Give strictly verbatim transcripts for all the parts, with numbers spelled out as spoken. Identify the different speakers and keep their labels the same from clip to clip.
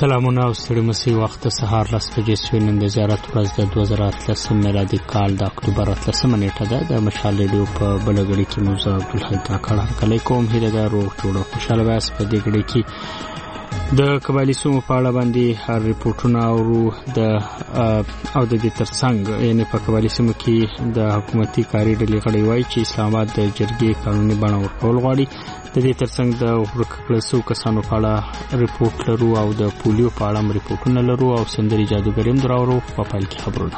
Speaker 1: سلامونه او ستړي مسي وخت سهار لس بجې شوې. نن د زیارت ورځ د دوه زره اتلسم میلادي کال د اکتوبر اتلسمه نیټه ده. د مشال ریډیو په بله غړي کې موږ عبدالحی کاکړ هرکلی کوم. هیله ده روغ جوړ او خوشحاله وایاست. په دې غړي کې د قبایلي سیمو په اړه باندې هر ریپورټونه اورو د او د دې ترڅنګ یعنی په قبایلي سیمو کې د حکومتي کاري ډلې غړي وایي چې اسلام آباد د جرګې قانوني بڼه ورکول غواړي. د دې ترڅنګ د ورک کړل شوو کسانو په اړه ریپورټ لرو او د پولیو په اړه ریپورټونه لرو او سندري جادوګري هم دراورو. په پایل کې خبرونه.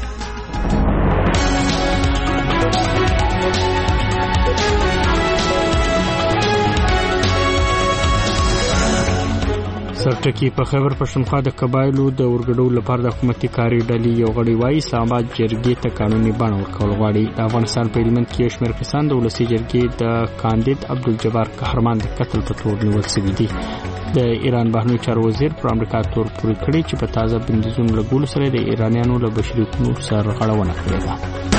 Speaker 1: سرټکی په خیبر پښتونخوا د قبایلو د ورګډو لپاره د حکومتي کاري ډلې یو غړي وایي اسلام آباد جرګې ته قانوني بڼه ورکول غواړي. د افغانستان په هلمند کې شمېر کسان د ولسي جرګې د کاندید عبدالجبار قهرمان د قتل په تور نیول شوي دي. د ایران بهرنی چارو وزیر پر امریکا تور پورې کړی چې په تازه بندیزونو لګولو سره د ایرانیانو له بشري حقوقو سرغړونه کړې ده.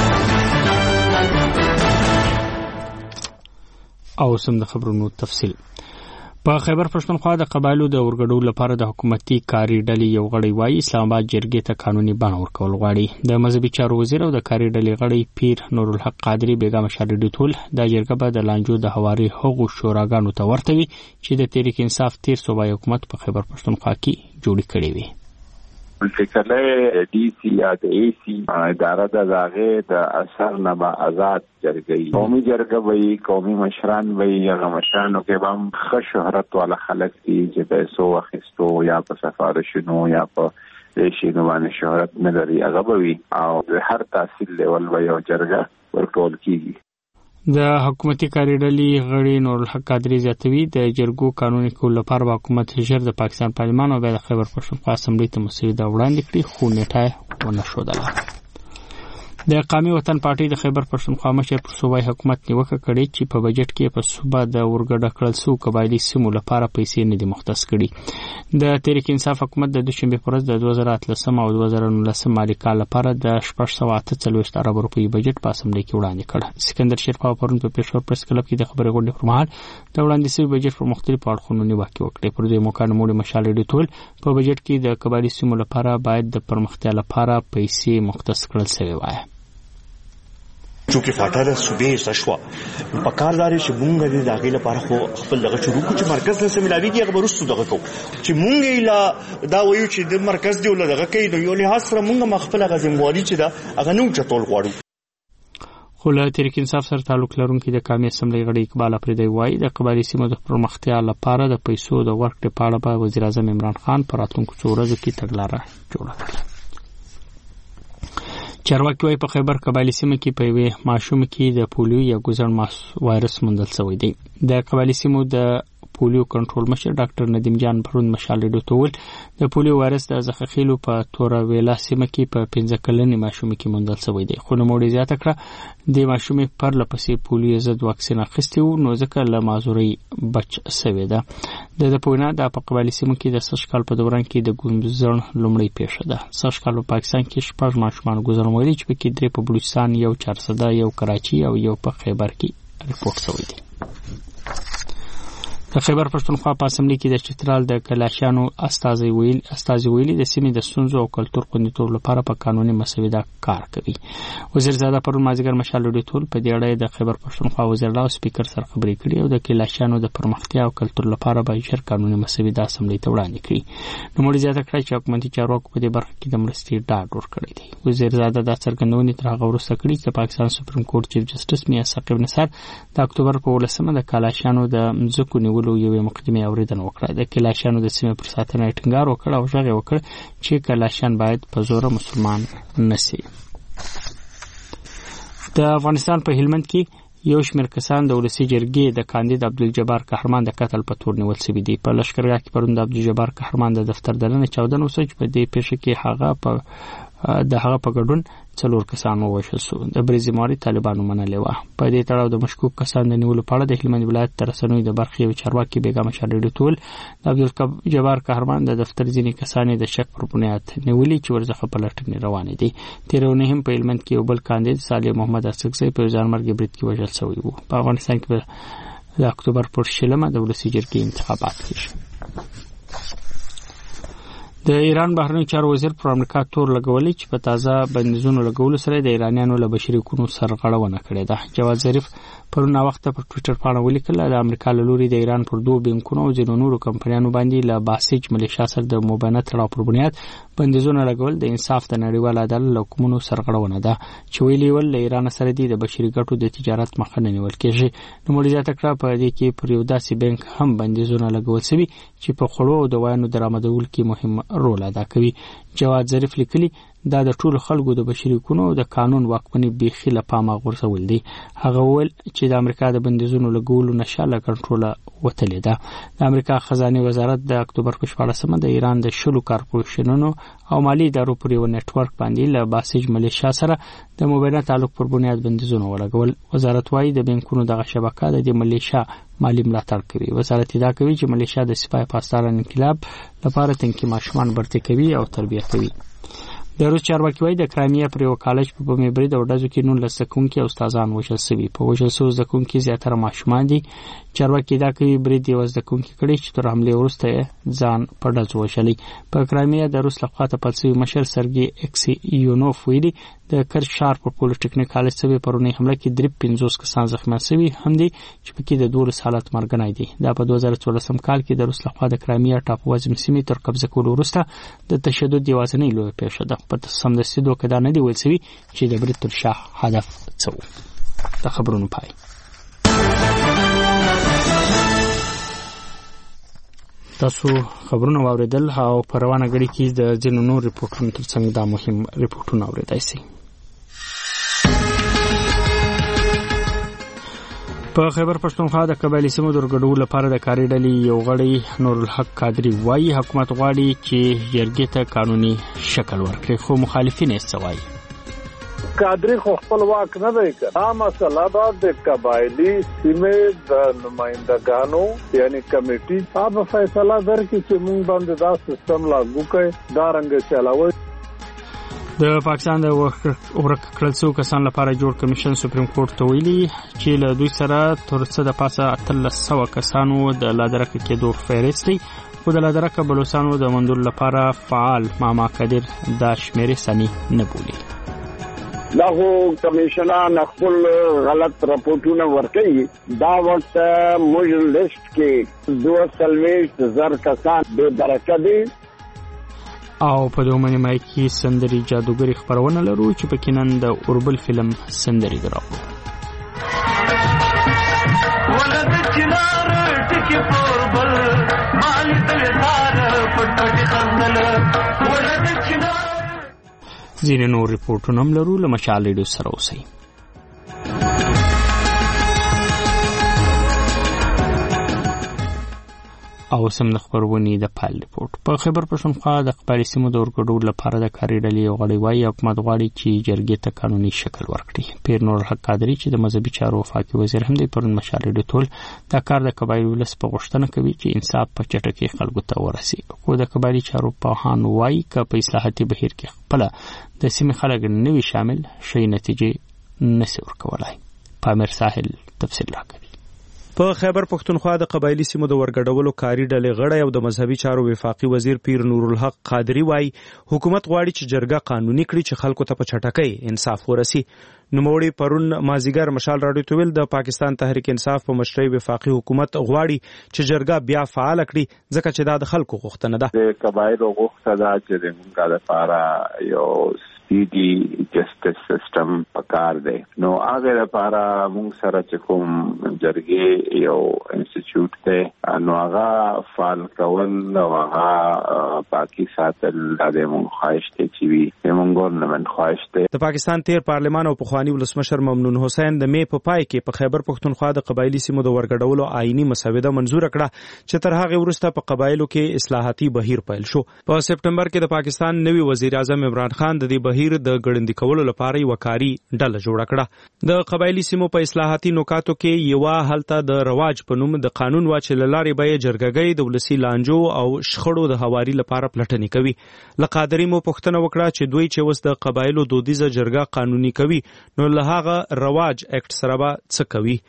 Speaker 1: او سم د خبرونو تفصیل. په خیبر پښتونخوا د قبایلو د ورګډو لپاره د حکومتي کاري ډلې یو غړي وایي اسلام آباد جرګې ته قانوني بڼه ورکول غواړي. د مذهبي چارو وزیر او د کاري ډلې غړي پیر نورالحق قادری بیګا مشالډي ټول د جرګه به د لانجو د هواري حقوق شوراګانو ته ورته وي چې د تحریک انصاف تیر صوبایي حکومت په خیبر پښتونخوا کې جوړې کړې وي.
Speaker 2: فکرله ډي سي یا د اي سي اداره د زاغه د اثر نه با آزاد جرګي قومي جرګه وي قومي مشران وي هغه مشرانو کې هم ښه شهرت والا خلک دي چې پیسو واخیستو یا په سفارشونو یا په شینو باندې شهرت نه لري هغه وي او هر تحصیل لیول وي او جرګه ورکول کیږي.
Speaker 1: د حکومتي کاري ډلې غړي نورالحق قادری زیاتوي د جرګو قانوني کول لپاره حکومت ژر د پاکستان پارلمان او د خیبر پښتونخوا اسمبلی ته مسوده وړاندې کړي خو نیټه ونه ښودله. د قومي وطن پارټي د خیبر پښتونخوا مشر پر صوبایي حکومت نیوکه کړې چې په بجټ کې په صوبه د ورګډه کړل شوو قبایلي سیمو لپاره پیسې نه دي مختص کړي. د تحریک انصاف حکومت د دوشنبه پر ورځ د دوه زره اتلسم او دوه زره نولسم مالي کال لپاره د شپږ سوه اته څلوېښت ارب روپۍ بجټ په اسمبلی کې وړاندې کړ. سکندر شیرپا پرون په پېښور پریس کلب کې د خبرې غونډې پر مهال د وړاندې شوي بجټ پر مختلفو اړخونو نیوکې وکړې. پر دې موقع نوموړي مشالډي ټول په بجټ کې د قبایلي سیمو لپاره باید د پرمختیا لپاره پیسې مختص کړل شوی وای.
Speaker 3: چونکه فاټره صوبې سشوا په کارداري چې مونږ دې داخلي لپاره خو خپل دغه شروع کو چې مرکز نه سملاویږي هغه ورستو دغه کو چې مونږ اله دا وایو چې د مرکز دی ول دغه کوي نو یو له حسره مونږ مخفل غزموالي چې دا هغه نو چټول غواړو.
Speaker 1: خو له تحریک انصاف سره تعلق لرونکي د قومي اسمبلی غړي اقبال افریدی وایي د قبایلي سیمو د پرمختیا لپاره د پیسو د ورکړې په اړه به وزیر اعظم عمران خان په راتلونکو څو ورځو کې تګلاره جوړه کړي. چارواکي وايي په خیبر قبایلي سیمه کې په یوې ماشوم کې د پولیو یا ګوزن وایرس موندل شوی دی. د قبایلي سیمو د پولیو کنټرول مشر ډاکټر ندیم جان پرون مشالډي ټول د پولیو وایرس د زخخیلو په توره ویلا سیمه کې په پنځه کلنې ماشوم کې موندل شوی دی. خو نوموړي زیاته کړه د ماشوم پر لپسې پولیو ضد واکسین اخیستی و نو ځکه له مازوري بچ شوی ده. د د پوینا د قبایلي سیمو کې د سږ کال په دوران کې د ګوزن لومړی پیښه ده. سږ کال په پاکستان کې شپږ ماشومان ګوزن ویلي چې پکې درې په بلوچستان یو چارسده یو کراچي او یو په خیبر کې ریپورت شوی دی. د خیبر پښتونخوا په اسمبلی کې د چترال د کلاشانو استازي ویل استازي ویلي د سیمې د ستونزو او کلتور خوندیتوب لپاره په قانوني مسوده کار کوي. وزیر زاده پرون مازیګر مشالډي ټول په دې اړه د خیبر پښتونخوا وزیر الله سپیکر سره خبرې کړې او د کلاشانو د پرمختیا او کلتور لپاره به ژر قانوني مسوده اسمبلی ته وړاندې کړي. نوموړي زیاته کړه چې حکومتي چارواکو په دې برخه کې د مرستې ډاډ ورکړی دی. وزیر زاده د څرګندونې تر هغه وروسته کړې چې پاکستان سپریم کورټ چیف جسټس میاں ثاقب نثار د اکتوبر په ولسمه د کلاشانو د مځکو نیولو یوې مقدمې اوریدنه وکړه. د کلاشانو د سیمې پر ساتنه ټینګار وکړ او ژغ وکړ چې کلاشان باید په زور مسلمان نشي. د افغانستان په هلمند کې یو شمېر کسان د ولسي جرګې د کاندید عبدالجبار قهرمان د قتل په تور نیول شوي دي. په لښکرګاه کې پرون د عبدالجبار قهرمان د دفتر دننه چاودنه وشوه چې په دې پیښه کې هغه په د هغه په ګډون څلور کسان ووژل شول. د بریزماري طالبانو منلې وه. په دې تړاو د مشکوک کسانو د نیولو په اړه د هلمند ولایت د رسنیو د برخې یو چارواکي بیګا مشالډي ټول د عبدالجبار قهرمان د دفتر ځینې کسان د شک پر بنیاد نیولي چې ورڅخه پلټنې روانې دي. تېره اونۍ هم په هلمند کې یو بل کاندید صالح محمد ارڅکزی په ځانمرګي برید کې وژل شوی و. په افغانستان کې د اکتوبر پر شلمه د ولسي جرګې انتخابات کېږي. د ایران بهرنی چارو وزیر پر امریکا تور لګولې چې په تازه بندیزونو لګولو سره د ایرانیانو له بشري حقوقو سرغړونه کړې ده. جواد ظریف پرون وخت په ټوئیټر باندې ولیکل د امریکا له لوري د ایران پر دوه بانکونو او ځینو نورو کمپنیانو باندې له باسج ملیشیا سره د مبینه تړاو پر بنیاد بندیزونه لګول د انصاف د نړیوال عدالت له حکمونو سرغړونه ده چې ویلي ول له ایران سره د بشري ګټو د تجارت مخه نه نیول کېږي. نو مولوی زیاته کړه په دې کې پر یو داسې بانک هم بندیزونه لګول شوي چې په خړو او دوايانو درآمدولو کې مهم رول ادا کوي. جواد ظریف لیکلي دا د ټولو خلکو د بشري حقوقو او د قانون واکمنۍ بیخي له پامه غورځول دي. هغه ول چې د امریکا د بندیزونو لګولو نشه له کنټروله وتلې ده. د امریکا خزانه وزارت د اکتوبر په شپاړلسمه د ایران د شلو کارپوریشنونو او مالی ادارو پر یو نتورک باندې له باسج ملیشیا سره د مبینه تعلق پر بنیاد بندیزونه ولګول. وزارت وايي د بانکونو دغه شبکه د ملیشیا مالی ملاتړ کوي. وزارت دا کوي چې ملیشیا د سپای پاسدار انقلاب لپاره تنکي ماشومان برته کوي او تربیه کوي. د روس چارواکي وايي د کرایمیا پر یو کالج په بمې برید او ډزو کې نولس زدهکوونکي او استادان وژل شوي. په وژل شوو زدهکوونکي زیاتره ماشومان دي. چارواکي دا کوي برید یو زدهکوونکي کړی چې تر حملې وروسته ځان په ډز وژلی. په کرایمیا د روس لخوا تپل شوي مشر سرګي اکسیونوف ویلي د کرچ ښار په پولیټیکنیک کالج سوي پرونی حمله کې درې پنځوس کسان زخمیان شوي هم دي چې پکې د دولس حالت مرګنی دي. دا په دوه زره څوارلسم کال کې د روس لخوا د کرایمیا ټاپووزم سیمې تر قبضه کولو وروسته د تشدد یوازینۍ لویه پیښه ده. په سمدستي دوکه دا نه دی ویل شوي چې د برید تر شا هدف څه و. د خبرونو پای. تاسو خبرونه واوریدل او په روانه غړي کې د ځینو نور ریپورتونو ترڅنګ دا مهم ریپورتونه اوریدای شي. په خیبر پښتونخوا د قبایلی سیمو د ورګډولو لپاره د کاري ډلې یو غړی نورالحق قادری وایي حکومت غواړي چې جرګې ته قانوني شکل ورکړي، خو مخالفین یې څه وایي.
Speaker 4: قادری خو خپل واک نه دی کړ. دا مسله دا د قبایلی سیمې د نمائندګانو یعنی کمیټي هغه فیصله درکړي چې موږ باندې دا سیستم لاګو کړي، دا رنګ چلاوي.
Speaker 1: د پاکستان د ورک کړل شو کسان لپاره جوړ کمیشن سپریم کورټ ته ویلي چې له دوی سره تر څه د پاسه اتلس سوه کسانو د لادرک کېدو فهرست دی، خو د لادرک بلوچستانو د منډول لپاره فعال ماما قادر دا شمیرې سني نه بولي.
Speaker 5: دا خو کمیشنان خپل غلط رپورټونه ورکوي. دا وخت موږ لیست کې دوه څلوېښت زر کسان بې برکه دي.
Speaker 1: او په دومره مای کې سندري جادوګری خبرونه لرو چې په کې نن د اوربل فلم سندري دراو. ولد چنار ټکی اوربل مال تلدار پټ خندل ولد چنار. ځینې نور ریپورتونه هم لرو له مشال ریډیو سره اوسئ. او سم د خبرونې د پال ریپورت. په خیبر پښتونخوا د قبایلی سیمو د ورګډولو لپاره د کاري ډلې یو غړی وایي حکومت غواړي چې جرګې ته قانوني شکل ورکړي. پیر نورالحق قادری چې د مذهبي چارو وفاقي وزیر هم دی پرون مشال ریډیو ټول دا کار د قبایلی ولس په غوښتنه کوي چې انصاف په چټکۍ خلکو ته ورسي. خو د قبایلی چارو پوهان وایي که په اصلاحاتي بهیر کې خپل د سیمې خلک نه وي شامل شي نتیجې نشي ورکولای. پامیر ساحل تفصیل راکوي.
Speaker 6: په خیبر پښتونخوا د قبایلی سیمو د ورګډولو کاري ډلې غړی او د مذهبي چارو وفاقي وزیر پیر نورالحق قادری وایي حکومت غواړي چې جرګه قانوني کړي چې خلکو ته په چټکۍ انصاف ورسي. نوموړي پرون مازیګر مشال راډیو ته ویل د پاکستان تحریک انصاف په مشرۍ وفاقي حکومت غواړي چې جرګه بیا فعال کړي ځکه چې دا د خلکو غوښتنه ده.
Speaker 2: د قبایلو غوښتنه ده چې موږ لپاره یو سپیډي جسټس سیستم پکار دی. نو هغه لپاره موږ سره چې کوم جرګې یو انسټیټیوټ دی نو هغه فعال کول او هغه پاکي ساتل د موږ خواهش دی چې وي موږ ګورنمنت خواهش دی.
Speaker 6: د پاکستان تیر پارلمان او پخوانی ولسمشر ممنون حسین د مې په پای کې په خیبر پښتونخوا د قبایلی سیمو د ورګډولو آئینی مسوده منزور کړه چې تر هغه وروسته په قبایلو کې اصلاحاتي بهیر پیل شو. په سپټمبر کې د پاکستان نوی وزیر اعظم عمران خان د دې بهیر د ګړندي کولو لپاره یو کاری ډله جوړه کړه. د قبایلی سیمو په اصلاحاتي نکاتو کې یو حالت د رواج په نوم د قانون واچ لارې به جرګګۍ د ولسی لانجو او شخړو د هواري لپاره پلټنې کوي. لقادری مو پښتنه وکړه چې دوی چې وس د قبایلو دودیزه جرګه قانوني کوي نو له هغه رواج اکټ سره به څه کوي.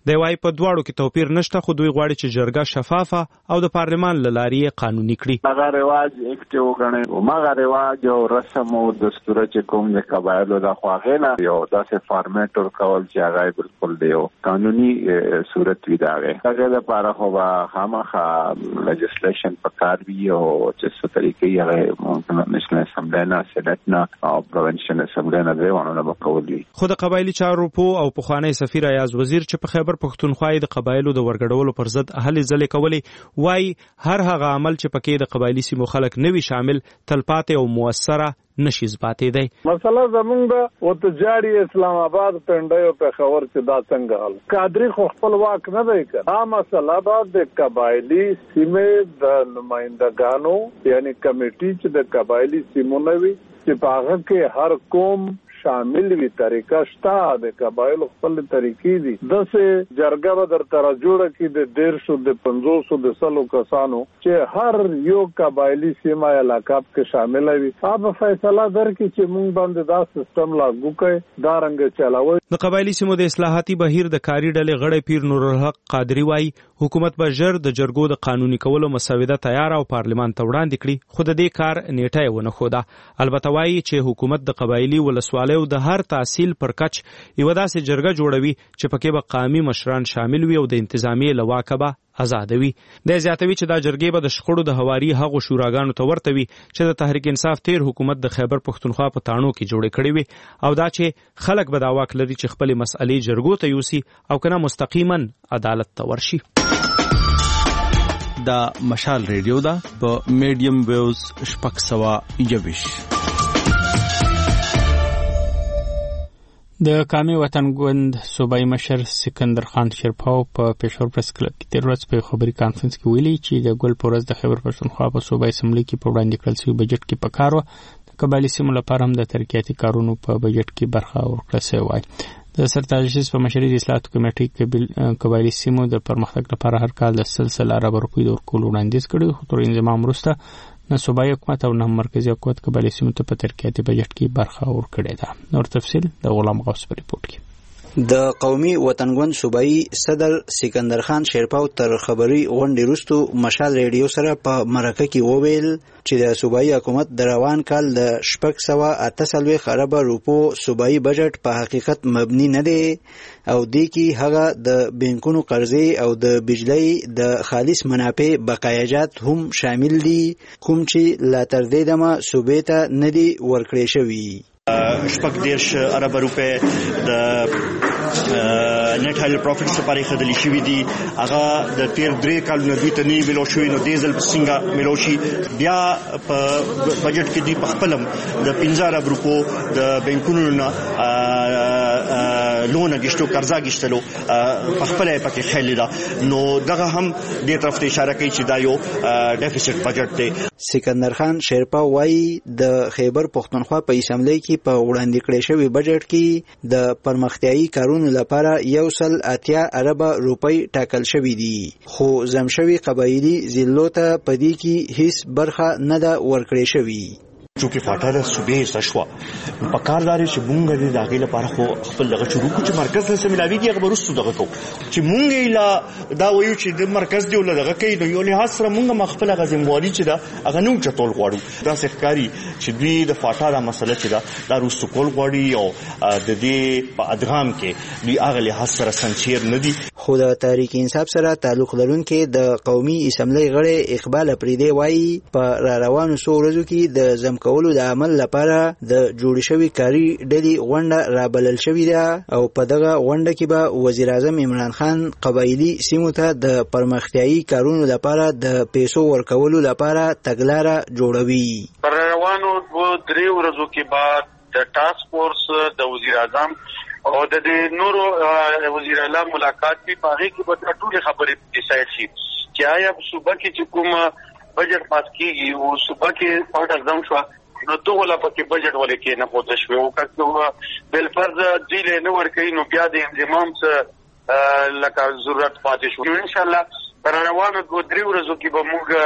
Speaker 6: د وای په دواړو کې توپیر نشته، خو دوی غواړي چې جرګه شفافه او د پارلمان له لارې قانوني کړي.
Speaker 2: هغه رواج اکټ وګڼي او هغه رواج او رسم او دستور چې کوم د قبایلو د خواغینه یو داسې فارمیټ ورکول چې هغه بالکل دی قانوني صورت وي داغه. هغه لپاره خو خامخا لیجسلیشن په کار وی او چې څه طریقې هغه نېشنل اسمبلی نه سېنات نه او پروینشل اسمبلی نه دی ونه وکولي.
Speaker 6: خو د قبایلی چارو په او پخوانی سفیر ایاز وزیر چې په خیبر پښتونخوا د قبایلو د ورګډولو پر ضد هلې ځلې کولې، وای هر هغه عمل چې پکې د قبایلی سیمو خلک نوي شامل تلپاتې او موثره نشي زباتې دی.
Speaker 4: مسله زمونږ د وتجاری اسلام آباد پنډیو په خبر چې دا څنګه حل کادری خو خپل واک نه دی کړ. دا مسله د قبایلی سیمې د نمائندګانو یعنی کمیټي چې د قبایلی سیمو نوي چې په هغه کې هر قوم شامل وي طریقه شته د قبایل خپل طریقې دي. دسه جرګه به در تر جوړه کې د ډیر شو د پنځوس د سلو کسانو چې هر یو قبایلی سیمه علاقه کې شامل وي. هغه فیصله درکې چې مونږ باندې دا سیستم لاګو کړي دا رنګ چلاوي.
Speaker 6: د قبایلی سیمو د اصلاحاتي بهیر د کاری ډلې غړی پیر نور الحق قادری وای حکومت به ژر د جرګو د قانوني کولو مسوده تیار او پارلمان ته وړاندې کړي، خو د دې کار نیټه یې ونه ښوده. البته وایي چې حکومت د قبایلی ولسوالیو د هر تحصیل پر کچ یو داسې جرګه جوړوي چې پکې به قومي مشران شامل وي او د انتظامیې له واکه به آزادوي. د زیاتوي چې دا جرګې به د شخړو د هواري هغو شوراګانو ته ورته وي چې د تحریک انصاف تیر حکومت د خیبر پښتونخوا په تاڼو کې جوړې کړې وي، او دا چې خلک به دا واک لري چې خپل مسئلې جرګو ته یوسي او کنه مستقیما عدالت ته ورشي.
Speaker 7: دا مشال ریډیو دا په میډیم ویوز شپږ سوه یوویش.
Speaker 1: د قومي وطن ګوند صوبایي مشر سکندر خان شیرپاو په پېښور پریس کلب کې تیر ورځ په خبري کانفرنس کې ویلي چې د ګل پورز د خیبر پښتونخوا په صوبایي اسمبلی کې په وړاندې کړل شوی بجټ کې پکار و د قبایلي سیمو لپاره هم د ترقیاتي کارونو په بجټ کې برخه ورکړل شوې وای. د سرتاجسیس په مشرۍ د اصلاحاتو کمیټې قبایلي سیمو د پرمختګ لپاره هر کال د سلسله ارب روپۍ د ورکولو وړاندیز کړی، خو تر انضمام وروسته نه صوبایي حکومت او نه مرکزي حکومت قبایلي سیمو ته په ترقیاتي بجټ کې برخه ورکړې ده. نور تفصیل د غلام غوث په ریپورت کې.
Speaker 8: د قومي وطن ګوند صوبایي صدر سکندر خان شیرپاو تر خبري غونډې وروسته مشال ریډیو سره په مرکه کې وویل چې د صوبایي حکومت د روان کال د شپږ سوه اته څلوېښت اربه روپو صوبایي بجټ په حقیقت مبني نه دی او دې کې هغه د بینکونو قرضې او د بجلۍ د خالص منافع بقایاجات هم شامل دي کوم چې لا تر دې دمه صوبې ته نه دي ورکړې شوي.
Speaker 3: شپږ دېرش اربه روپۍ د نت هایل پروفټس لپاره خدلی شوي دي. هغه د تیر درې کالونو دوی ته نه ملو شوي، نو دې ځل څنګه ملو شي. بیا په بجټ کې دوی په خپلم د پنځه ارب روپو د بینکونو نه لون اګشتو قرضا اګشتلو په خپل پکې خېلې ده، نو دغه هم دې طرف ته اشاره کوي چې دا یو ډیفیسټ بجټ دی.
Speaker 8: سکندر خان شیرپا وایي د خیبر پښتونخوا په اسمبلی کې په وړاندې کړی شوی بجټ کې د پرمختیایي کارونو لپاره یو سل اتیا اربه روپۍ ټاکل شوي دي، خو زم شوي قبایلي ضلعو ته په دې کې هیڅ برخه نه ده ورکړې شوي.
Speaker 3: چونکه فاټاله صوبې سشوا په کارداري چې مونږ د داخلي لپاره خو خپل لغه شروع کو چې مرکز نه سملاویږي هغه ورستو دغه کو چې مونږ لا دا وایو چې د مرکز دی ولغه کوي نو یو له سره مونږ مخفل غزمواري چې دا هغه نو چتول غواړو. دا ښکاری چې دوی د فاټاله مسله چې دا د روستو کول غواړي او د دې په ادغام کې دوی هغه له سره سنچیر نه دي.
Speaker 8: خو د تحریک انصاف سره تعلق لرونکي د قومي اسمبلی غړي اقبال پریدي وایي په را روانو څو ورځو کې د زم کولو د عمل لپاره د جوړ شوی کاری ډلې غونډه رابلل شوې ده او په دغه غونډه کې به وزیر اعظم عمران خان قبایلی سیمو ته د پرمختیایي کارونو لپاره د پیسو ورکولو لپاره تګلاره جوړوي.
Speaker 9: پر روانو درې ورځو کې بعد د ټاسک فورس د وزیر اعظم او د نورو وزیر اعلی ملاقات په هغه کې به ټول خبرې ډیسایډ شي چې آیا صوبه کې چې کوم بجټ پاس کیږي او صوبه کې پټ اقدام شو نو دغه لا پکې بجټ ولې کې نه پوهه شوی او که بل فرض دی له نو ورکې نو بیا د انضمام څخه لکه ضرورت پاتې شو. ان شاء الله پر روانو دوه درې ورځو کې به موږ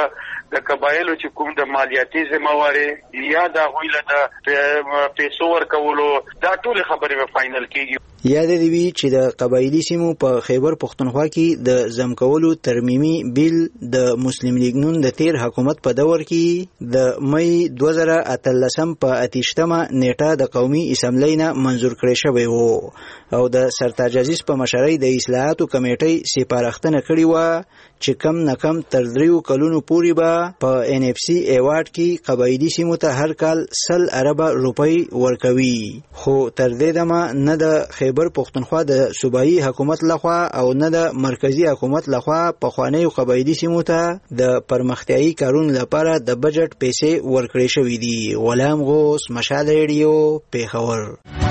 Speaker 9: د قبایلو چې کوم د مالیاتي ذمہواری یا د غویله د پیسو ورکولو دا ټول خبرې په فائنل کېږي.
Speaker 8: یاد دی وی چې د قبایلی سیمو په خیبر پختونخوا کې د زمکولو ترمیمي بیل د مسلم لیگ نون د تیر حکومت په دور کې د مې دوه زره اتلسم په اتیشتمه نیټه د قومي اسمبلی نه منزور کړی شوی وو او د سرتاج عزیز په مشرۍ د اصلاحاتو کمیټې سپارښتنه کړې و چې کم نه کم تر دریو کلونو پورې به په ان اف سی ایوارډ کې قبایلی سیمو ته هر کال سل اربه روپۍ ورکوي، خو تر دې دمه نه د خیبر پختونخوا د صوبایي حکومت لخوا او نه د مرکزی حکومت لخوا په خوانیو قبایلی سیمو ته د پرمختیايي کارونو لپاره د بجټ پیسې ورکړې شوې دي. غلام غوث، مشال ریډیو، پیښور.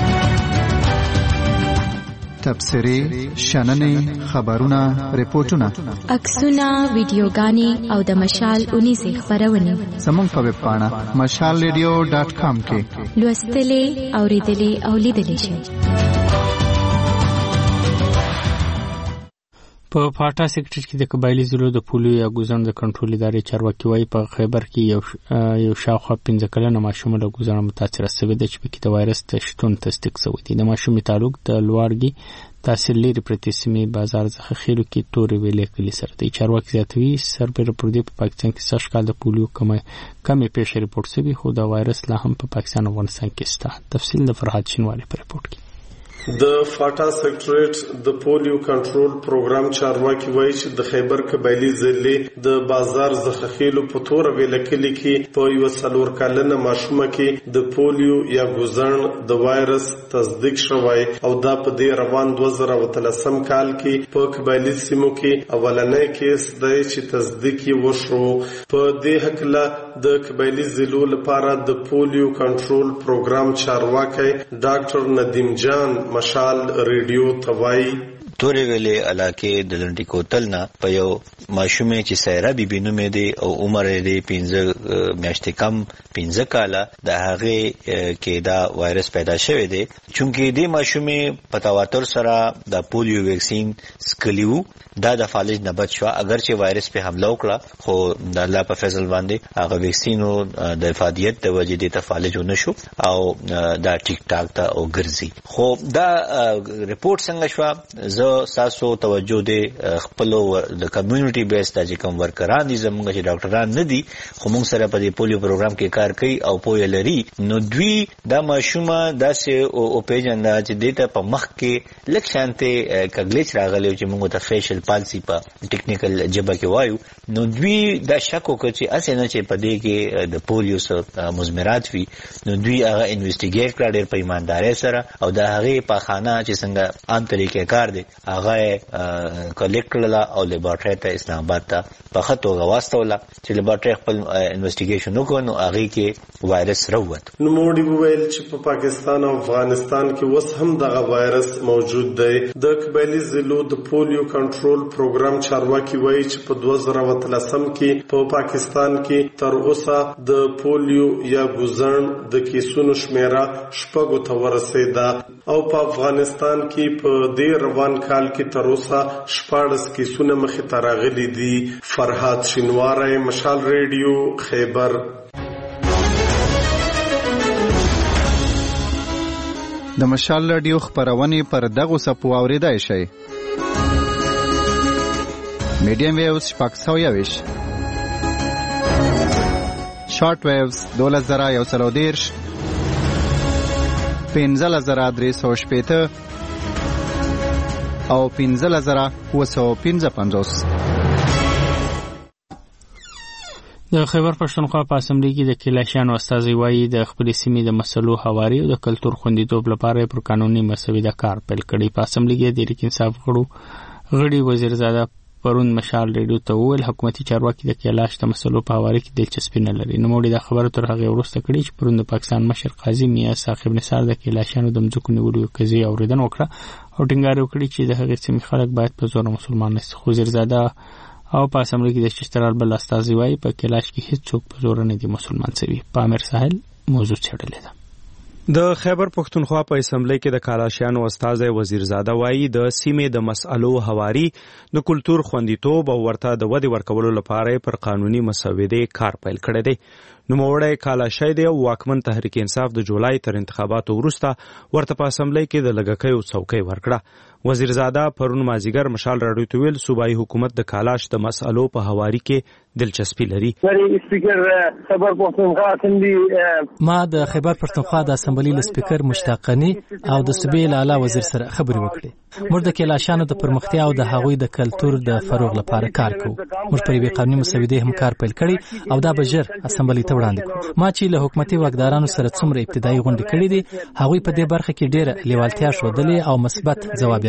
Speaker 10: تبصرې، شننې، خبرونه، ریپورتونه،
Speaker 11: عکسونه، ویډیوګانې او د مشال اونیزې خبرونه
Speaker 10: زموږ په ویب پاڼه مشال ریډیو ډاټ کام کې
Speaker 11: لوستلې، اوریدلې او لیدلې شئ.
Speaker 1: په پاټا سیکټر کې د قبایلی ضلعو د پولیو یا ګوزن د کنټرول ادارې چارواکي وايي په خیبر کې یو یو شاوخوا پنځه کلنه ماشوم له ګوزن متاثره شوی دی چې پکې د وایرس شتون تصدیق شوی دی. د ماشوم تعلق د لوړګي تحصیل لري پرتې سیمې بازار څخه خیلو کې تورې ویلې کلی سره دی. چارواکي زیاتوي سربېره پر دې په پاکستان کې سږ کال د پولیو کمه کمې پیښې رپورټ شوي، خو د وایرس لا هم په پاکستان او افغانستان کې شته. تفصیل د فرحات شینوالي په رپورټ کې.
Speaker 12: د فاټا سیکریټریټ د پولیو کنټرول پروګرام چارواکي وایي چې د خیبر قبایلی ضلع د بازار زخخیلو په تور ویلکلي کې په یو څلور کلنه ماشومه کې د پولیو یا ګوزن د وایرس تصدیق شوی او دا په دې روان دوه زره اتلسم کال کې په قبایلی سیمو کې اولنۍ کیس دی چې تصدیق یې وشو. په دې هکله د قبایلی ضلعو لپاره د پولیو کنټرول پروګرام چارواکي ډاکټر ندیم جان مشال ریډیو توای
Speaker 13: تورې ویلې علاقې د لنډی کوتل نه په یو ماشومې چې سایره بیبي نومې دی او عمر یې پنځه میاشتې کم پنځه کاله د هغې کې دا وایرس پیدا شوی دی. چونکې دې ماشومې په تواتر سره د پولیو ویکسین سکلیو دا د فالج نه بچ شو، اگر چې وایرس په حمله وکړه خو د الله په فضل باندې هغه ویکسینو د افادیت د وجې د تفالج ونشو او دا ټیک ټاک ته او ګرځي. خو دا ریپورت څنګه شو؟ زه ساسو توجه دې خپل د کمیونټي بیس د کوم ورکران دي زموږ چې ډاکټران نه دي خو موږ سره په دې پولیو پروګرام کې کار کوي او پوهه لري، نو دوی دا ماشومه داسې او پیژنده چې دته په مخ کې لک شانته کګلیچ راغلی چې موږ ته فیشل پالسي په ټیکنیکل جبه کې وایو، نو دوی دا شک وکړي چې اسنه چې په دې کې د پولیو سره مزمرات وي، نو دوی هغه انویسټیګیټ کړل ډېر په ایماندارۍ سره او دا هغه په خانه چې څنګه عام طریقې کار دی هغه کلیکټ لا او لیبارټری ته اسلام آباد ته په خطو غواستوله چې لیبارټری خپل انویسټیګیشن وکړ نو هغه کې وایرس راووت.
Speaker 12: نو موږ ویل چې په پاکستان او افغانستان کې اوس هم دغه وایرس موجود دی. د قبایلی ضلعو د پولیو کنټرول پروګرام چارواکي وایي چې په دوه زره اتلسم کې په پاکستان کې تر اوسه د پولیو یا ګوزن د کیسونو شمیره شپږو ته ورسېده او په افغانستان کې په دې روان کال کې تر اوسه شپاړس کیسونه مخې ته راغلي دي. فرحات شینواری، مشال ریډیو، خیبر.
Speaker 10: د مشال ریډیو خبرونه پر دغه سپو اوریدای شي. میډیم ویوز شپږ سوه یویش، شارټ ویوز دوله زره یو سل او دېرش، پنځه زره درې سوه شپېته او پنځه زره اووه سوه پنځه پنځوس.
Speaker 1: د خیبر پښتونخوا په اسمبلی کې د کلاشانو استازي وایي د خپل سیمې د مسلو حواري او د کلتور خوندیتوب لپاره پر قانوني مسوده کار پیل کړی. په اسمبلی کې د ریک انصاف غړو غړي وزیرزاده پرون مشال ریډیو ته وویل حکومتي چارواکي د کلاش د مسلو په حواري کې دلچسپي نه لري. نو موږ د خبرو تر هغه وروسته کړی چې پرون د پاکستان مشر قاضي میاں صاحب نثار د کلاشانو د مځکو نیولو قضیې اوریدنه وکړه او ټینګار وکړي چې د هغې سیمې خلک باید په زور مسلمان نشي. خو وزیرزاده او په اسمبلی کې د ششترال بل استازي وایي په کلاش کې هیڅ څوک په زور نه دي مسلمان شوي. په امیر ساحل موضوع چړلې ده.
Speaker 6: د خیبر پښتونخوا په اسمبلی کې د کالاشیانو استازی وزیرزاده وایي د سیمې د مسألو هواري د کلتور خوندیتوب او ورته د ودې ورکولو لپاره پر قانوني مسودې کار پیل کړی دی. نوموړی کالاشی دی او واکمن تحریک انصاف د جولای تر انتخاباتو وروسته ورته په اسمبلی کې د لږکیو څوکۍ ورکړه. وزیرزاده پرون مازیګر مشال راډیو ته ویل صوبایي حکومت د کالاش د مسألو په هواري کې دلچسپي لري.
Speaker 14: ما د خیبر پښتونخوا د اسمبلی له سپیکر مشتاق غني او د صوبې له اعلی وزیر سره خبرې وکړې. موږ د کلاشانو د پرمختیا او د هغوی د کلتور د فروغ لپاره کار کوو. موږ په یوې قانوني مسودې هم کار پیل کړی او دا به ژر اسمبلی ته وړاندې کړو. ما چې له حکومتي واکدارانو سره څومره ابتدایي غونډې کړې دي هغوی په دې برخه کې ډېره لیوالتیا ښودلې او مثبت ځواب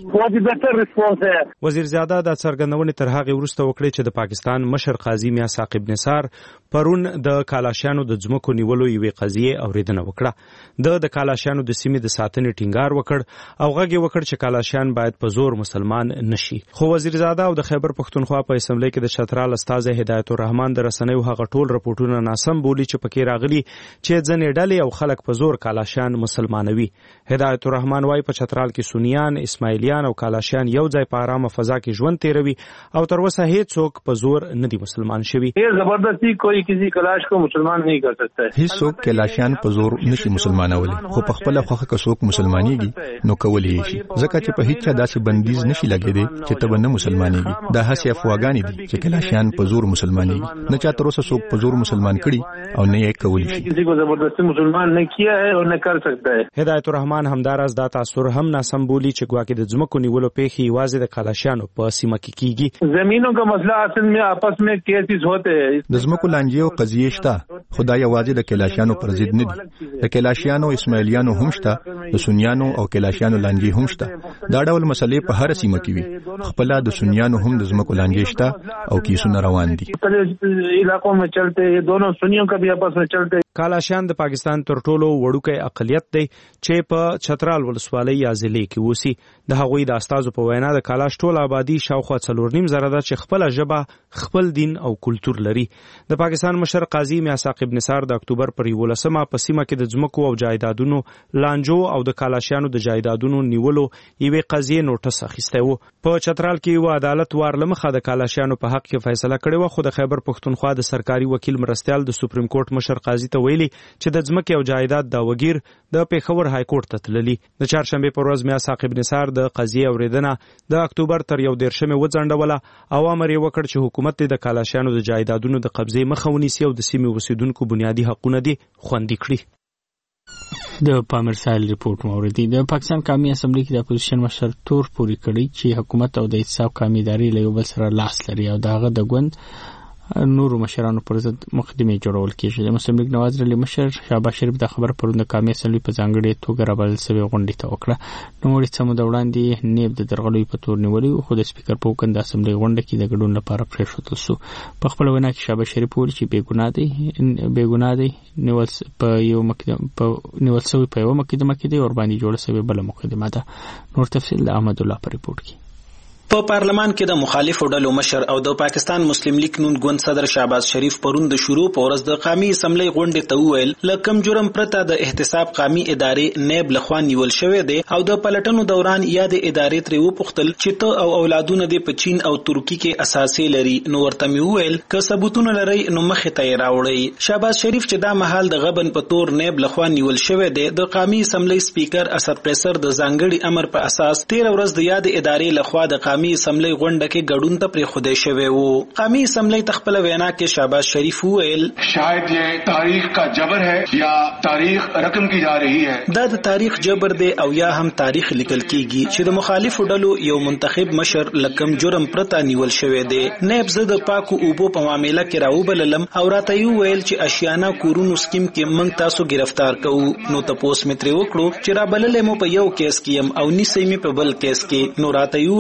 Speaker 14: کړی.
Speaker 6: وزیر زیاده د څرګندونې تر هغه وروسته وکړي چې د پاکستان مشر قاضي میا ثاقب نثار پرون د کالاشانو د ځمکو نیولو یوې قضیې اوریدنه وکړه. د د کالاشانو د سیمې د ساتنې ټینګار وکړ او غږ وکړ چې کالاشان باید په زور مسلمان نشي. خو وزیر زاده او د خیبر پښتونخوا په اسمبلی کې د چترال استاذ هدایت الرحمن د رسنیو هغه ټول راپورټونه ناسم بولی چې پکې راغلي چې ځنې ډلې او خلک په زور کالاشان مسلمانوي. هدایت الرحمن وايي په چترال کې سنیان، اسماعیلیان او کالاشان یو ځای په آرامه فضا کې ژوند تیروي او تر اوسه هیڅوک په زور نه دي مسلمان شوي.
Speaker 15: زبردستی کوئی کسی کلاش کو مسلمان نہیں کر سکتا ہے.
Speaker 16: هیڅوک کلاشان په زور نشي مسلمانولی خو په خپل خوخه که څوک مسلمانېږي نو کولی شي ځکه چې په هیڅ داسې بندیز نشي لګېدی چې ته نه مسلمانېږي. دا هسې افواګانې دي چې کلاشان په زور مسلمانېږي. نه چا تر اوسه څوک په زور مسلمان کړي او نه یې کولی شي.
Speaker 15: کسی کو زبردستی مسلمان نه کیا ہے اور نه کر سکتا ہے.
Speaker 6: هدایت الرحمن همدارس دا تاثر هم ناسم بولی چې ګواکې د ځمکو نیولو پیښې یوازې د کالاشانو په سیمه کې کیږي.
Speaker 15: زمینوں کا مسئلہ اصل میں آپس میں کیسز ہوتے ہیں.
Speaker 16: د ځمکو لانجې او قضیې شته خو دا یوازې د کلاشانو پر ضد نه دي. د کلاشانو اسماعیلیانو هم شته، د سنیانو او کلاشانو لانجې هم شته. دا ډول مسلې په هر سیمه کې وي. خپل د سنیانو هم د ځمکو لانجې شته او کیسونه روان دي.
Speaker 15: علاقوں میں چلتے ہیں دونوں سنیوں کا بھی آپس میں چلتے.
Speaker 6: کالاشان د پاکستان تر ټولو وړوکی اقلیت دی چې په چترال ولسوالۍ یا ضلع کې اوسي. د هغوی د استازو په وینا د کالاش ټول آبادی شاوخوا څلور نیم زره ده چې خپل ژبه، خپل دین او کلتور لري. د پاکستان مشر قاضي میا ثاقب نثار د اکتوبر پر یولسمه په سیمه کې د ځمکو او جایدادونو لانجو او د کالاشانو د جایدادونو نیولو یوې قضیې نوټس اخیستی و. په چترال کې یو عدالت وار له مخه د کالاشانو په حق کې فیصله کړې وه خو د خیبر پښتونخوا د سرکاري وکیل مرستیال د سپریم کورټ مشر قاضي ته ویلي چې د ځمکې او جایداد دعوګیر د پیښور های کورټ ته تللي. د چهارشنبې پر ورځ میا ثاقب نثار د قضیې اوریدنه د اکتوبر تر یو دېرشمې وځنډوله او امر یې وکړ چې حکومت د کالاشانو د جایدادونو د قبضې مخه ونیسي او د سیمې اوسیدونکو بنیادي حقونه دې خوندي کړي.
Speaker 1: د پامیر سایل ریپورت موردی د پاکستان قومي اسمبلی کې د اپوزیشن مشر تور پوری کړی چې حکومت او د احتساب قومي ادارې له یو بل سره لاس لري او داغه د ګوند نورو مشرانو پر ضد مقدمه جوړول کیږي. د مسلم لیگ نواز علي مشر شهباز شریف د خبر پرون د قومي اسمبلی په ځانګړي توګه رابلل شوی غونډې ته وکړه. نو وړي څه مو د وړاندې نیب د درغلوي په تور نیولي خو د سپیکر په وکند اسمبلی غونډه کې د ګډون لپاره پریښودل شو. په خپل وینا کې شهباز شریف وویل چې بېګناه دی بېګناه دی نیول په یو مقدمه په نیول شوی په یو مقدمه کې دی اور باندې جوړ شوی بل مقدمه ده. نور تفصیل د احمد الله په ریپورت کې.
Speaker 17: په پارلمان کې د مخالفو ډلو مشر او د پاکستان مسلم لیگ نون ګوند صدر شهباز شریف پرون د شروع په ورځ د قومي اسمبلی غونډې ته وویل له کم جرم پرته د احتساب قومي ادارې نیب لخوا نیول شوی دی او د پلټنو دوران یا د ادارې ترې وپوښتل چې ته او اولادونه دې په چین او ترکی کې اساسي لري نو ورته مې وویل که ثبوتونه لري نو مخې ته یې راوړئ. شهباز شریف چې دا مهال د غبن په تور نیب لخوا نیول شوی دی د قومي اسمبلی سپیکر اسد قیصر د ځانګړي امر په اساس تیر ورځ د یاد ادارې لخوا د قومي اسمبلی غونډه کې ګډون ته پرې خوده شوی وو. قومي اسمبلی تخپل وینا کې شهباز شریف وویل
Speaker 18: شاید یہ تاریخ کا جبر ہے یا تاریخ رقم کی جا رہی ہے.
Speaker 17: دا د تاریخ جبر دی او یا هم تاریخ لیکل کیږي چې د مخالفو ډلو یو منتخب مشر لکم جرم پرته نیول شوی دی. نیب زه د پاکو اوبو په معاملې کې راوبللم او راته یې وویل چې اشیانا کورونو سکیم کې موږ تاسو گرفتار کوو. نو تاسو مې ترې وکړو چې را بللې مو په یو کیس کې يم او نیسې مې په بل کیس کې. نو راته یې وویل چې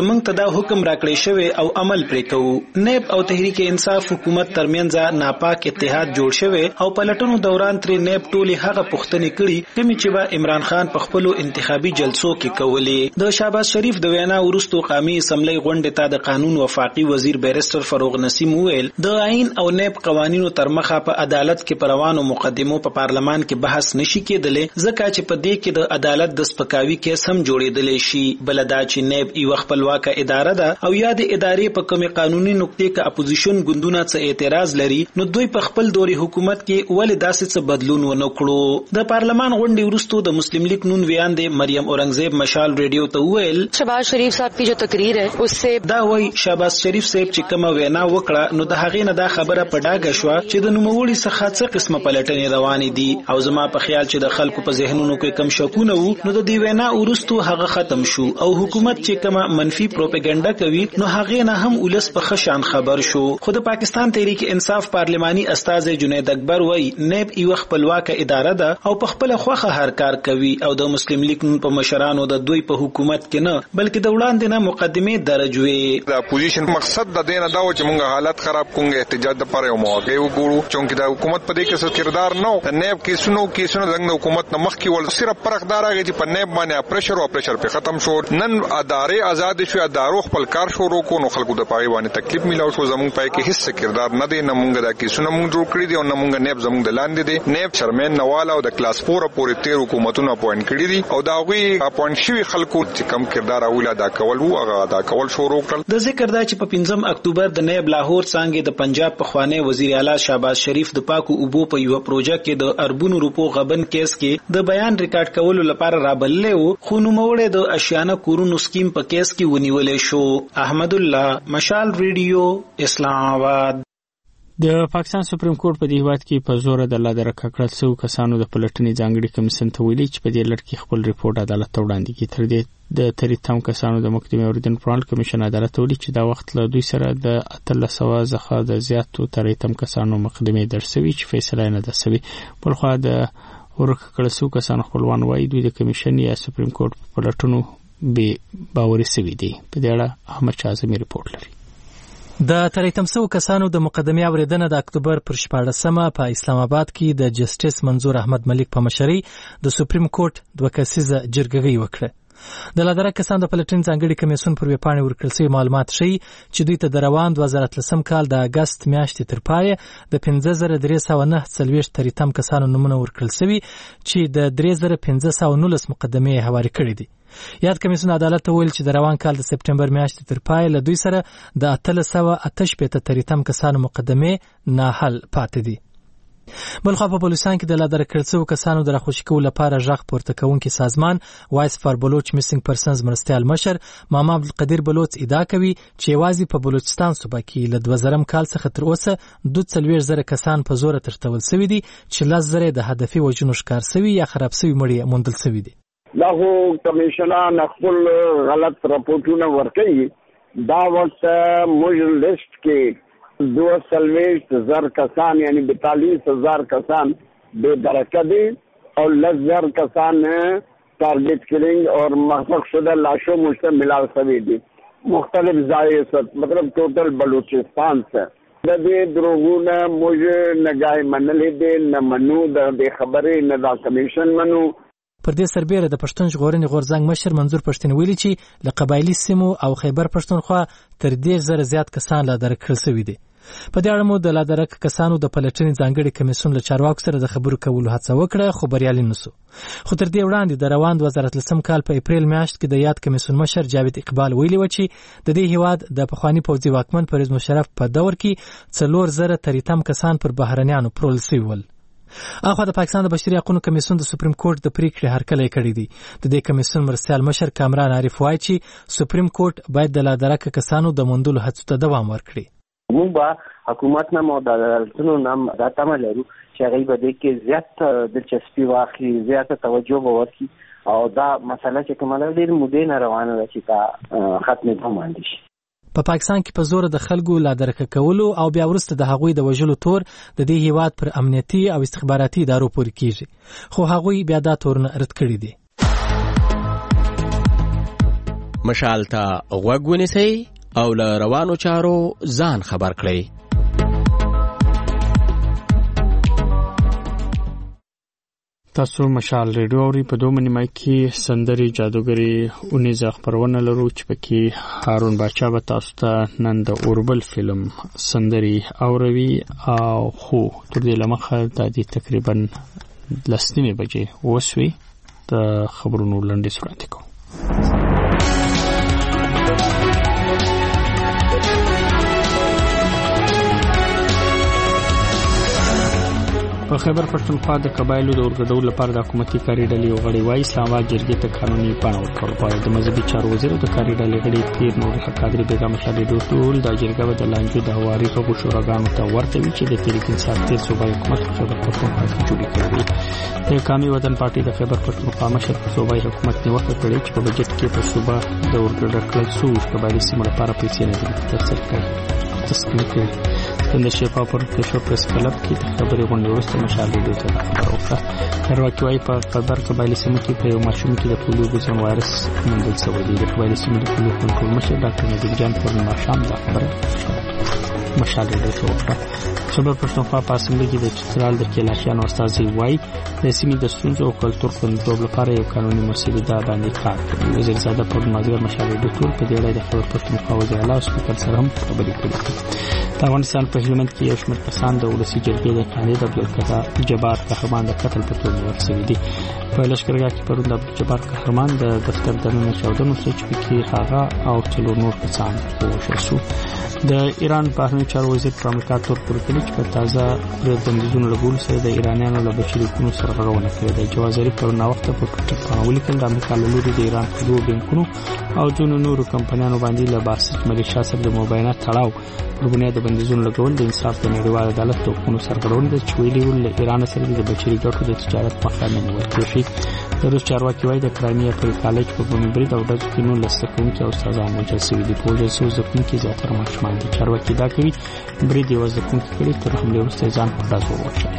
Speaker 17: چې موږ ته دا حکم راکړی شوی او عمل پرې کوو. نیب او تحریک انصاف حکومت ترمنځ ناپاک اتحاد جوړ شوی او پلټنو دوران ترې نیب ټولې هغه پوښتنې کړي کومې چې به عمران خان په خپلو انتخابي جلسو کې کولې. د شهباز شریف د وینا وروسته قومي اسمبلی غونډې ته د قانون وفاقي وزیر بیرسټر فاروق نسیم وویل د آئین او نیب قوانینو تر مخه په عدالت کې پروانو مقدمو په پارلمان کې بحث نشي کېدلی ځکه چې په دې کې د عدالت د سپکاوي کیس هم جوړېدلی شي. بل دا چې نیب یو خپلواکه اداره ده او یا د ادارې په کومې قانوني نقطې کې اپوزیشن ګوندونه څه اعتراض لري نو دوی په خپل دوري حکومت کې ولې داسې څه بدلون ونه کړو. د پارلمان غونډې وروسته د مسلم لیگ نون ویاندې مریم اورنګزیب مشال ریډیو ته وویل
Speaker 19: شهباز شریف صاحب کی جو تقریر ہے اس سے
Speaker 17: دا وای شهباز شریف صاحب چې کومه وینا وکړه نو د هغې نه دا خبره په ډاګه شوه چې د نوموړي څخه څه قسمه پلټنې روانې دي او زما په خیال چې د خلکو په ذهنونو کې کم شکونه وو نو د دې وینا وروسته هغه ختم شو او حکومت چې کومه منفي پروپاګاندا کوي نو هغې نه هم ولس په ښه شان خبر شو. خو د پاکستان تحریک انصاف پارلماني استازی جنید اکبر وای نیب یو خپلواکه اداره ده او په خپل خوخه هر کار کوي او د مسلم لیگ په مشرانو د دوی په حکومت کې نه بلکې د وړاندې نه مقدمې درج وي.
Speaker 20: د اپوزیشن مقصد د دې نه دا و چې موږ حالت خراب کوو احتجاج لپاره یو موقع وګورو چې د حکومت په دې کې څه کردار نه نیب کې سنو کې سنو د حکومت نه مخکې ول صرف پرخدار هغه چې په نیب باندې پرشر او پرشر په ختم شو. نن ادارې آزاد شو ادارو خپل کار شروع کو نو خلکو د پای باندې تکلیف ملو شو زموږ پای کې هیڅ کردار نه دی نه موږ دا کې سنو موږ جوړ کړی دی او نه موږ نیب زموږ د لاندې دی. نیب چرمن نواله او د کلاس فور پورې تیر حکومتونه اپوینټ کړی دي او دا غوي اپوینټ شوی خلکو چې کم کردار اوله دا کول وو هغه دا کول شروع کړل.
Speaker 17: د ذکر دا چې په پنځم اکتوبر د نیب لاهور څنګه د پنجاب په خوانی وزیر اعلی شهباز شریف د پاکو اوبو په یو پروژه کې د اربونو روپو غبن کیس کې د بیان ریکارډ کولو لپاره رابللې وو خو نوموړی د اشیانه کورونو سکیم په کیس کې ونیولې شو. احمد الله مشال ریډیو اسلام آباد.
Speaker 1: د پاکستان سپریم کورټ په دې هیواد کې په زور د الله درک کړل سو کسانو د پلټنې ځانګړي کمیسن ته ویلي چې په دې لړ کې خپل ریپورت عدالت ته وړاندې کړي. تر دې د تریتم کسانو د مقدمې اوریدن پرال کمیشن عدالت ویلي چې دا وخت له دوی سره د اتلس سوه څخه د زیاتو تریتم کسانو مقدمې درسوي چې فیصله نه ده سوي. بل خو د ورک کړل سو کسانو خپلوان وایي دوی د کمیشن یا سپریم کورټ په پلټنو به باوري سوي دي. په دې اړه احمد شاهزمی ریپورت لري.
Speaker 14: د تریتم سو کسانو د مقدمې اوریدنه د اکتوبر پر شپاړسمه په اسلام آباد کې د جسټس منظور احمد ملک په مشرۍ د سپریم کورټ دوه کسیزه جرګه وکړه. د لادره کسان د پلټنې ځانګړي کمیسیون پر ویبپاڼې ورکړل شوي معلومات ښیي چې دوی ته د روان دوه زره اتلسم کال د اګست میاشتې تر پایه د پنځه زره درې سوه نهه څلوېښت تریتم کسانو نومونه ورکړل شوي چې د درې زره پنځه سوه نولس مقدمې هواري کړي دي. یاد کمیسیون عدالت ته ویل چې د روان کال د سپټمبر میاشتې تر پایه له دوی سره د اتلس سوه اته شپېته تریتم کسانو مقدمې ناحل پاتې دي. بلخوا په بلوچستان کې د لادره کړل شوو کسانو د راخوشي کولو لپاره غږ پورته کوونکي سازمان وایس فار بلوچ میسنګ پرسنز مرستیال مشر ماما عبدالقدیر بلوچ ادعا کوي چې یوازې په بلوچستان صوبه کې له دوه زرم کال څخه تر اوسه دوه څلوېښت زره کسان په زوره تښتول شوي دي چې لس زره د هدفي وژنو ښکار شوي یا خراب شوي مړي موندل شوي دي.
Speaker 5: دا خو کمیشنان خپل غلط رپورټونه ورکوي دا وخت موږ لیست کې دو سلویشت زر کسان یعنی بیتالیس ہزار کسان بے درکہ دی اور لس زر کسان ٹارگیٹ کلنگ اور محقق شدہ لاشوں مجھ سے ملا سوی دی مختلف ذائع مطلب ٹوٹل بلوچستان سے دے دروغوں نے مجھے نگاہ منلی دے نہ منو دے خبریں نہ دا کمیشن منو.
Speaker 14: پر دې سربېره د پښتون ژغورنې غورځنګ مشر منظور پښتون ویلي چې له قبایلي سیمو او خیبر پښتونخوا تر دېرش زره زیات کسان لادرک کړل شوي دي. په دې اړه مو د لادرک کسانو د پلټنې ځانګړي کمیسیون له چارواکو سره د خبرو کولو هڅه وکړه خو بریالي نه سو. خو تر دې وړاندې د روان دوه زره اتلسم کال په اپریل میاشت کې د یاد کمیسیون مشر جاوید اقبال ویلي و چې د دې هیواد د پخواني پوځي واکمن پرویز مشرف په دور کې څلور زره تریتم کسان پر بهرنیانو پرول شوي ول. اخوا د پاکستان د بشري حقوقو کمیسیون د سپریم کورټ د پریکړې هرکلی کړی دی. د دې کمیسیون مرستیال مشر کامران عارف وایي چې سپریم کورټ باید د لادرک کسانو د موندلو هڅو ته دوام ورکړي.
Speaker 21: موږ به حکومت نه مو د عدالتونو نام دا تمه لرو چې هغوی به دې کې زیات دلچسپي واخلي زیاته توجه به ورکړي او دا مسله چې کومه ده ډېرې مودې نه روانه ده چې دا ختمېدو باندې شي.
Speaker 14: په پا پاکستان کې په زور د خلکو لادرکه کولو او بیا وروسته د هغوی د وژلو تور د دې هیواد پر امنیتي او استخباراتي ادارو پورې کیږي خو هغوی بیا دا تورونه رد کړي دي.
Speaker 2: مشال ته غوږ ونیسئ او له روانو چارو ځان خبر کړئ.
Speaker 1: تاسو مشال ریډیو اوري. په دوه نیمه کې سندري جادوګري اونیزه خبرونه لرو چې پکې هارون باچا به تاسو ته نن د اوربل فلم سندري اوروي او خو تر دې لمخه د دې تقریبا لسنیمه بجې وسوي د خبرونو لنډه سرعت کوو. په خیبر پښتونخوا د قبایلو د اورګډولو لپاره د حکومتي کاري ډلې یو غړي وايي اسلام آباد جرګې ته قانوني پاڼه ورکړه. په د مذهبي چارو وزیر د کاري ډلې غړي پیر نور الحق قادری بیگم شادي ډول د جرګې د لانجو د هواري حقوق شوراګانو ته ورته وی چې د تحریک انصاف تیر صوبایي حکومت خیبر پښتونخوا کې جوړې کړې. د قومي وطن پارټي د خیبر پښتونخوا مشر صوبایي حکومت نیوکه کړې چې په بجټ کې په صوبه د اورګډ کړل سو قبایلي سیمو لپاره پیسې نه دي ترسره کړې. تسکینه کړې د شفا پر پښو پرس کلب کې د خبرې غونډې وروسته مشال ریډیو ته خبر ورکړه. هرواکي وايي په خبر قبایلي سیمو کې په یو ماشوم کې د پولیو ګزن وایرس موندل شوی دی. د قبایلي سیمو د پولیو کنټرول مشر ډاکټر نبیل جان پر ماشام دا خبره مشال ریډیو ته ورکړه. خبر پښتونخوا په اسمبلی کې د چترال د کلاشیانو استازي وايي د سیمې د ستونزو او کلتور خوندیتوب لپاره یو قانوني مسوده باندې کار کوي. وزیر زاده پر مازیګر مشال ریډیو ټول په دې اړه د خبر پښتونخوا وزیر اعلی او سپیکر سره هم خبرې کړې. د افغانستان په هلمند کې یو شمېر کسان د ولسي جرګې د کاندید عبدالقادر جبار قهرمان د قتل په توګه نیول شوي دي. په لښکرګاه کې پرون د عبدالجبار قهرمان د دفتر دننه چاودنه وشوه چې پکې هغه او څلور نور کسان ووژل شو. د ایران بهرنی چارو وزیر پر امریکا تور پورې کړی چې په تازه بندیزونو لګولو سره د ایرانیانو له بشري حقوقو سرغړونه کړې ده. جواز ظریف پر ناوخته په ټوټر باندې ولیکل د امریکا له لوري د ایران په دوه بانکونو او ځینو نورو کمپنیانو باندې له باسط ملیشیا سره د مباینه تړاو پر بنیاد د بندیزونو لګول د انصاف د نړیوال عدالت د حقوقو سرغړونه ده چې ویلي ول له ایران سره د بشري ګټو د تجارت مخه نه نیول کېږي. د روس چارواکي وايي د کرایمیا پر کالج په بومي برید او ډزو کې نو لسکونکي او استادان وژل شوي دي. په وژل شوي زکونکي زیاتره ماشومان دي. چارواکي دا کوي برید یې وزکونکي کړي تر حملې وروسته ځان په ډز ووژلی.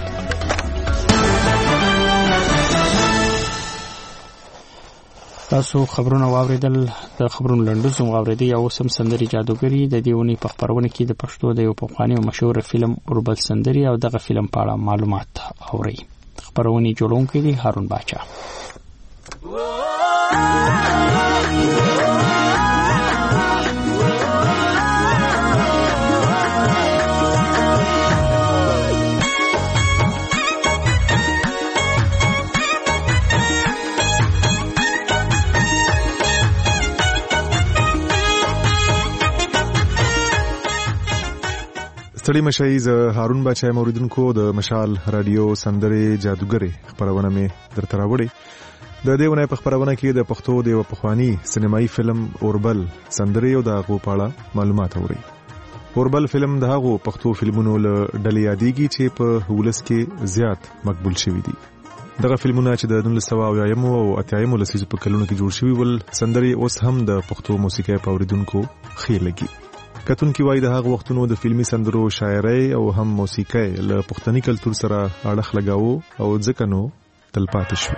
Speaker 1: تاسو خبرونه واوریدل. د خبرونو لنډیز واوریدي او سم سندري جادوګري د دیونی په خبرونه کې د پښتو د یو پخوانی او مشهور فلم اوربل سندري او دغه فلم په اړه معلومات اوري. خبرونه جوړونکي دي هارون باچا.
Speaker 22: ستړي مشي ز هارون بچای موریدونکو د مشال رادیو سندري جادوګري خبرونه می درته راوړي. د دېونه په خبرونه کې د پښتو د یو پخوانی سینمایي فلم اوربل سندري او د غوپاړه معلومات اوري. اوربل فلم د هغو پښتو فلمونو له ډلې یادېږي چې په ولس کې زیات مقبول شوي دي. دغه فلمونه چې د نولس سوه اویایم او اتیایم لسیزو په کلونو کې جوړ شوي ول سندري اوس هم د پښتو موسیقۍ په اوریدونکو ښه لګي. کتون کې وای د هغه وختونو د فلمي سندرو شاعرۍ او هم موسیقۍ له پښتني کلتور سره اړخ لګاو او ځکه نو تلپاتې شو.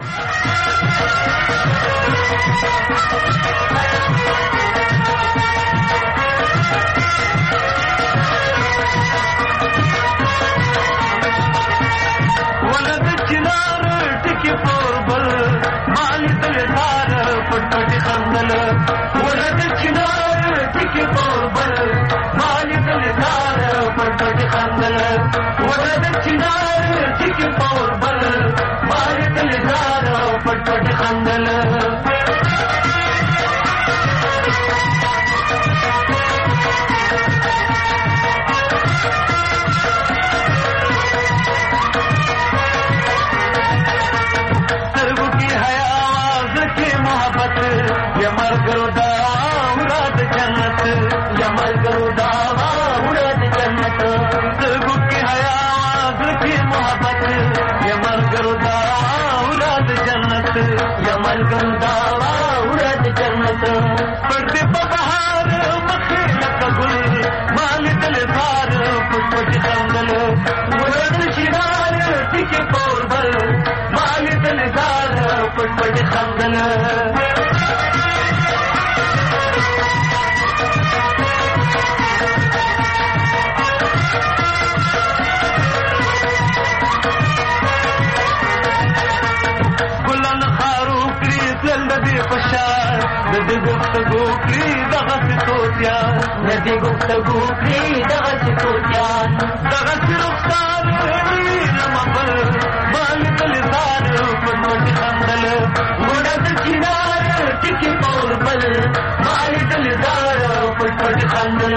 Speaker 4: دې پشار د دې گفتگو کړي دغه ستوتیا د دې گفتگو کړي دغه ستوتیا دغه رخسار لمبل بال کلزار پټوټ خندل وړه د چینار ټکی پور بل بال کلزار پټوټ خندل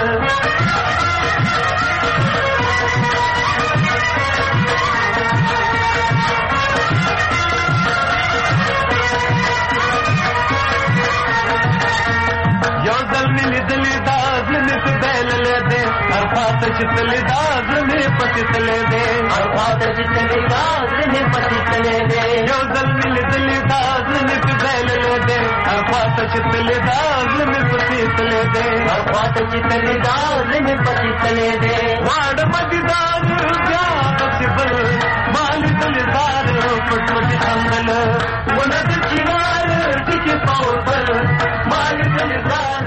Speaker 4: چتلے داغ میں پتلے دے اور خاطر چتلے داغ میں پتلے دے جو دل مل دل داغ میں پبل لے دے اور خاطر چتلے داغ میں پتلے دے اور خاطر چتلے داغ میں پتلے دے واڑ مددار جا بچبل مال دل دار پٹوٹ خندل ونت چنار ټکی پاور پر مال دل دار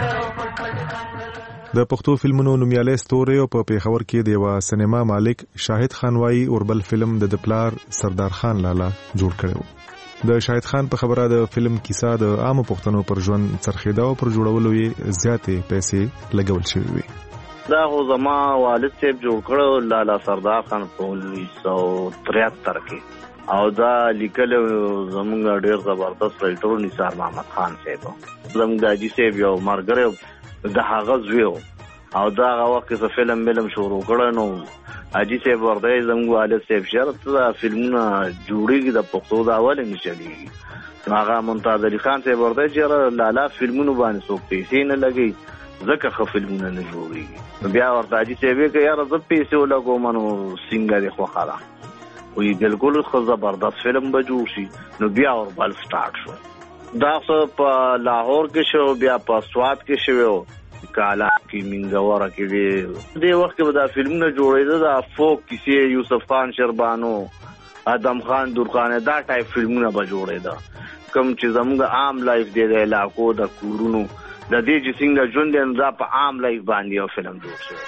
Speaker 22: د پښتو فلمونو نومیالي ستوري او په پیښور کې د یو سینما مالک شاهد خان وايي اوربل فلم د دپلار سردار خان لالا جوړ کړو. د شاهد خان په خبره د فلم کیسه د عام پښتنو پر ژوند څرخیدا او پر جوړولو یې زیاتې پیسې لګول شوې وي.
Speaker 7: دا خو زما والد صاحب جوړ کړو لالا سردار خان په انیس سو تریهتر کې او دا لیکل زموږ ډېر زبردست رائټر نثار محمد خان صاحب زموږ داجی صاحب یو مرګره د هغه زویو او دا هغه وخت چې فلم ملم شروع کړه نو حاجی صاحب ورته زموږ والد صاحب شرط دا فلمونه جوړیږي د پښتو دا اول نه چلیږي هغه ممتاز علي خان صاحب ورته چې لالا فلمونه باندې څوک پیسې نه لګي ځکه خو فلمونه نه جوړیږي بیا ورته حاجی صاحب کې یار زه پیسې ولګوم نو سنگر خو خلا وی بالکل خو زبردست فلم به جوړ شي نو بیا اور بل سٹارټ شو دا څه په لاهور کې شو بیا په سوات کې شو کالا کې منګوره کې دی د وخت په دا فلمونه جوړېده دا فوک کیسې یوسف خان شربانو ادم خان درخانه دا ټایپ فلمونه به جوړېده کوم چې زموږ عام لایف دی د علاقو د کورونو د دې چې څنګه ژوند دی دا په عام لایف باندې یو فلم جوړ شو.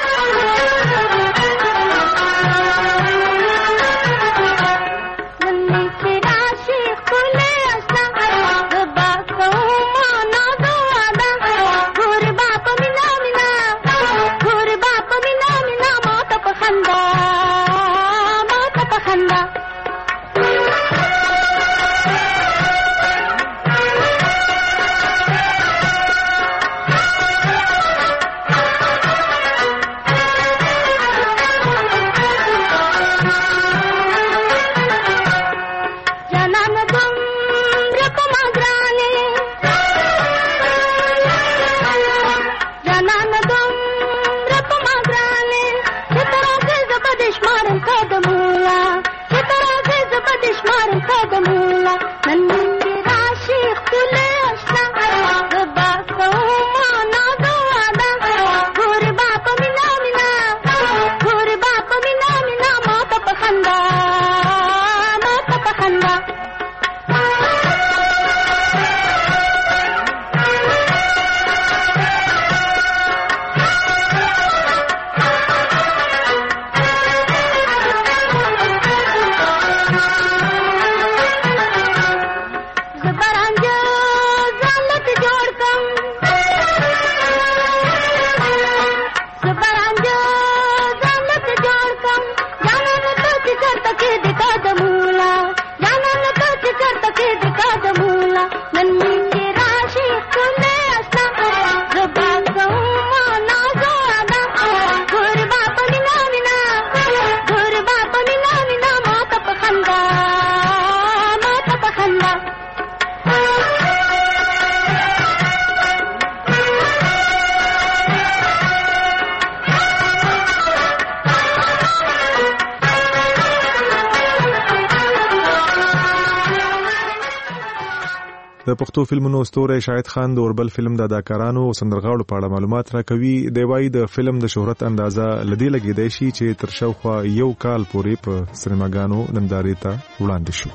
Speaker 22: د پښتو فلمونو ستوری شاهد خان د اوربل فلم د اداکارانو او سندرغاړو په اړه معلومات راکوي. دی وايي د فلم د شهرت اندازه لدی لګیدای شي چې تر شاوخوا یو کال پورې په سینماګانو نندارې ته وړاندې شو.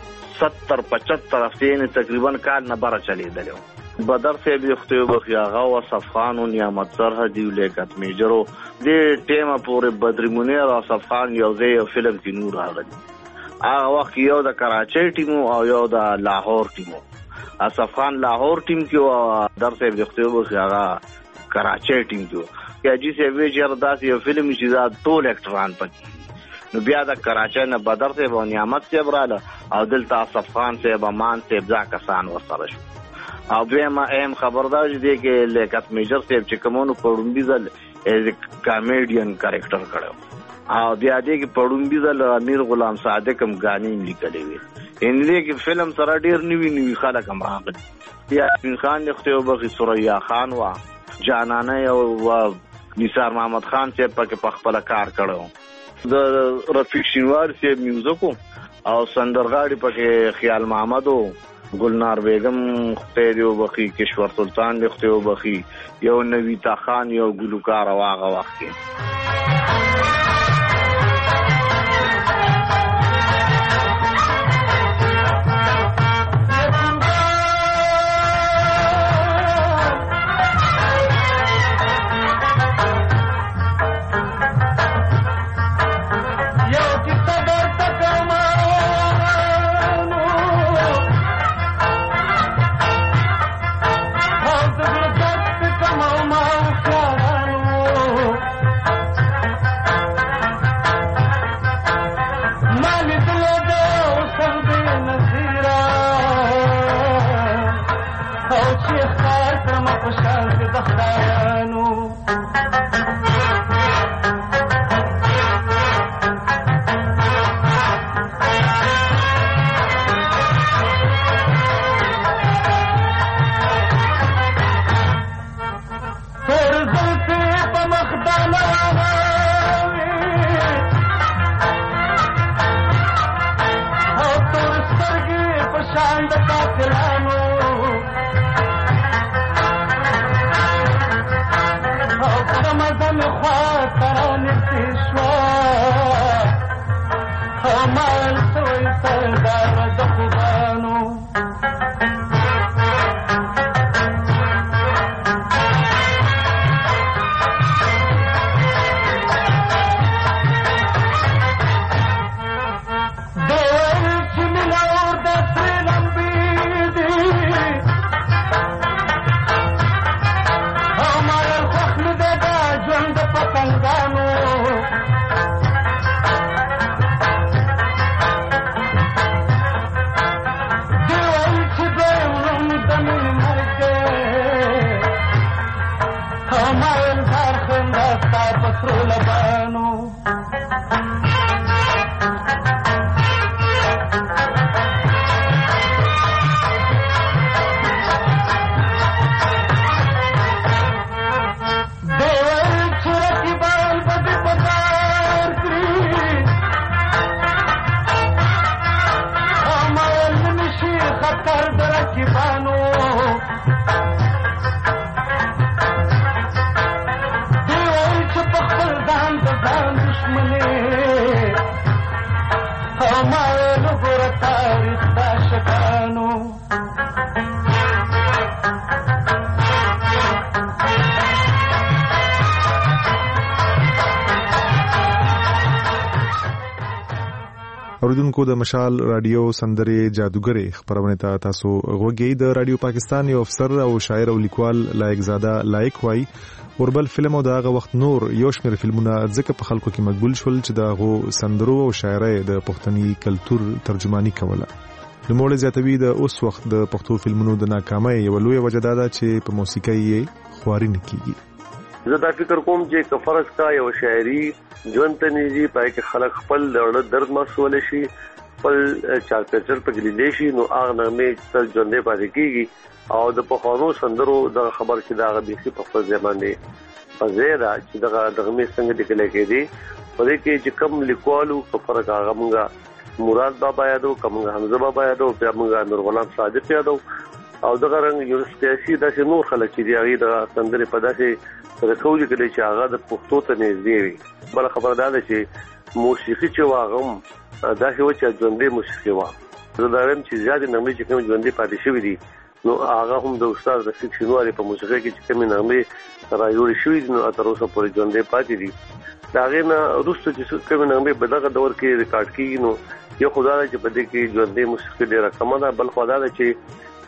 Speaker 7: ستر پچهتر هفتې تقریبا کال نه بره چلیدلی بدر صاحب یختیو بخیاغه او صفخان او نعمت سرحدی لیکت میجرو دې ټیمه پورې بدر منیر او صفخان یو ځای فلم کې نور راغلی. هغه وخت یو د کراچۍ ټیمو او یو د لاهور ټیمو اصف خان لاهور ټیم کې او در صاحب د خطیب هغه کراچي ټیم کې کې اجي سي وی چیر داسې یو فلم چې دا ټول اکټران پکې نو بیا د کراچي نه بدر صاحب او نعمت صاحب رااله او دلته اصف خان صاحب امان صاحب ځا کسان ورسره شو او بیا ما اهم خبردار دي کې لیکت میجر صاحب چې کومونو پړومبي ځل ایز کامیډین کریکټر کړو او بیا دې کې پړومبي ځل امیر غلام صادق هم غانې لیکلې وي ان دې کې فلم سره ډیر نیوی نیوی خلک هم راغلي یا خان د خطیب بغي سوریا خان وا جانانه او نثار محمد خان چې پکې په خپل کار کړو د رفیق شینوار چې میوزیکو او سندرغاړي پکې خیال محمد او گلنار بیگم خطیو بخی کشور سلطان لختیو بخی یو نویتا خان یو گلوکار واغه وخت کې
Speaker 22: اوریدونکو د مشال رادیو سندرې جادوګرې خبرونه ته تاسو غوږی د رادیو پاکستان یو افسر او شاعر او لیکوال لایق زاده لایق وای اوربل فلم او دغه وخت نور یو شمېر فلمونه ځکه په خلکو کې مقبول شول چې دغه سندرو او شاعرۍ د پښتني کلچر ترجمانی کوله نو موږ زیاتوي د اوس وخت د پښتو فلمونو د ناکامۍ یو لوی وجه دا ده چې په موسیقۍ یې خواري نه کیږي
Speaker 3: زه دا فکر کوم چې کفرس کا یو شاعري ژوند ته نيږي پای کې خلک خپل ډېر درد محسوس شي خپل چارچر په لیدې شي نو هغه نغمه تل ژوندې پاتې کیږي او د پخوانو سندرو د خبر کې دا غبيخي په خپل ځمانه فزیرا چې دا دغه څنګه د کله کې دي په دې کې چې کم لیکوالو کفر کا غمغه مراد بابا یادو کومه حمزه بابا یادو بیا موږ نور غلام صادق یادو او دغه رنګ یو سیاسي د نور خلک چې دی هغه د سندره په داسې رسول کله چې هغه د پښتو ته نږدې وي بل خبره ده چې موسیقي چې واغم دا شی و چې ژوندې موسیقي وا زه دا وایم چې زیات نغمې چې کوم ژوندې پاتې شوې دي نو هغه هم د استاد د فکشنواري په موسیقي کې چې کوم نغمې را جوړ شوې دي نو تر اوسه پورې ژوندې پاتې دي دا غي نه روسته چې کوم نغمې په دغه دور کې ریکارډ کیږي نو یو خدای چې په دې کې ژوندې موسیقي ډیره کمه ده بل خدای چې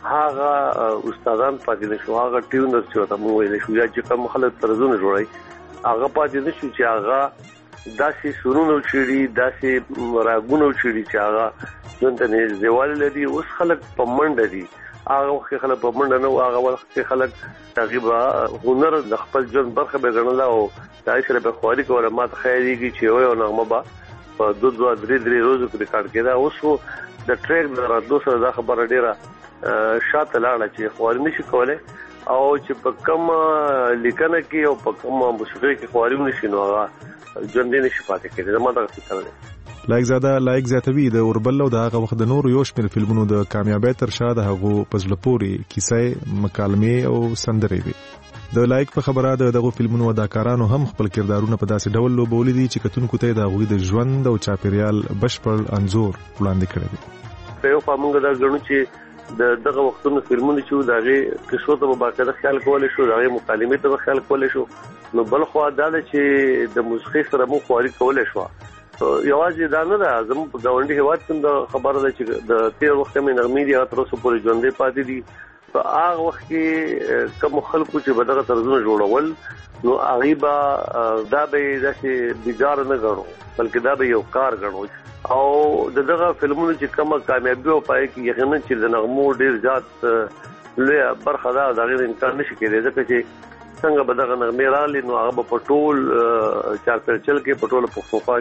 Speaker 3: هغه استادان پاتې نشو، هغه ټیونر چې ته مو ویل شو یا چې کوم خلک ترزونه جوړي هغه پاتې نشو چې هغه داسې سرونو چيري داسې راګونو چيري چې هغه ژوند نه زیوال لري. اوس خلک په منډه دي، هغه وخت خلک په منډه نه، هغه وخت خلک تقریبا هنر د خپل ژوند برخه به ګڼل او دای سره به خواري کوله. ما ته خیریږي چې یو نغمه به په دوه دوه درې درې ورځې کې ریکارډ کړه. اوس د ټریک د راتلو سره دا خبره ډیره شاته لاړه چې خواري نشي کولای او چې په کوم لیکنه کې او په کوم موسیقي کې خواري نشي نو هغه ژوند نشي پاتې کېدل. ما دا څه کوي
Speaker 22: لایک زاده لایک زیاتوي د اوربل او د هغه وخت د نور یو شمېر فلمونو د کامیابی تر شا د هغو پزلپوري کیسې مکالمې او سندرې وي. د لایک په خبره د دغه فلمونو اداکارانو هم خپل کردارونه په داسې ډول لوبولې دي چې کتونکو ته د هغوی د ژوند او چاپیریال بشپړ انځور وړاندې کړی دی.
Speaker 3: په یو فامونګه دا غنو چې د دغه وختونو فلمونه چې دغه قصو ته باقاعده خیال کول شو، دغه مکالمې ته خیال کول شو، نو بل خو دا چې د موسیقي سره مو خواري کول شو. یوازې دا نه ده، زموږ په ګاونډي هیواد کې د خبره ده چې د تیر وخت کې نغمې دي تر اوسه پورې ژوندې پاتې دي. په هغه وخت کې کوم خلکو چې بدغه طرزونه جوړول نو هغه به دا به داسې بیزار نه غنو بلکې دا به یو کار غنو او دغه فلمونو چې کومه کامیابی او پای کې یقینا چې د نغمو ډیر ځات لوی برخه ده، دا غیر امکان نشي کېدای ځکه چې څنګه به دغه نغمې راغلي نو هغه په ټول چار پرچل کې په ټول پښتونخوا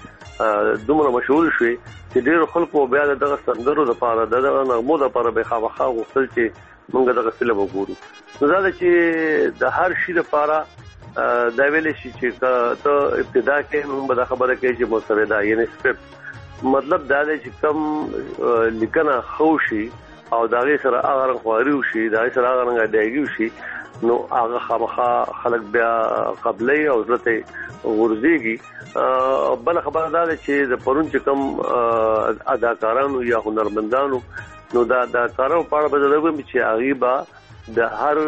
Speaker 3: کې دومره مشهور شوي چې ډیر خلکو بیا دغه سندرو لپاره دغه نغمو لپاره به خامخا غوښتل چې موږ دغه فلم وګورو. نو دا چې د هر شي لپاره دا ویل شي چې ته ابتدا کې موږ به دا خبره کوي چې مسوده یعنی سکرپټ مطلب دا دی چې کوم لیکنه خوشي او داغه سره هغه خواري وشي، داغه سره هغه غډایږي وشي نو هغه خامخا خلک بیا قبلې او ضرورت ورزيږي. بل خبره دا ده چې د پرون چې کوم اداکارانو یا هنرمندانو نو دا د کارو په اړه به دغه چې غیبا د هر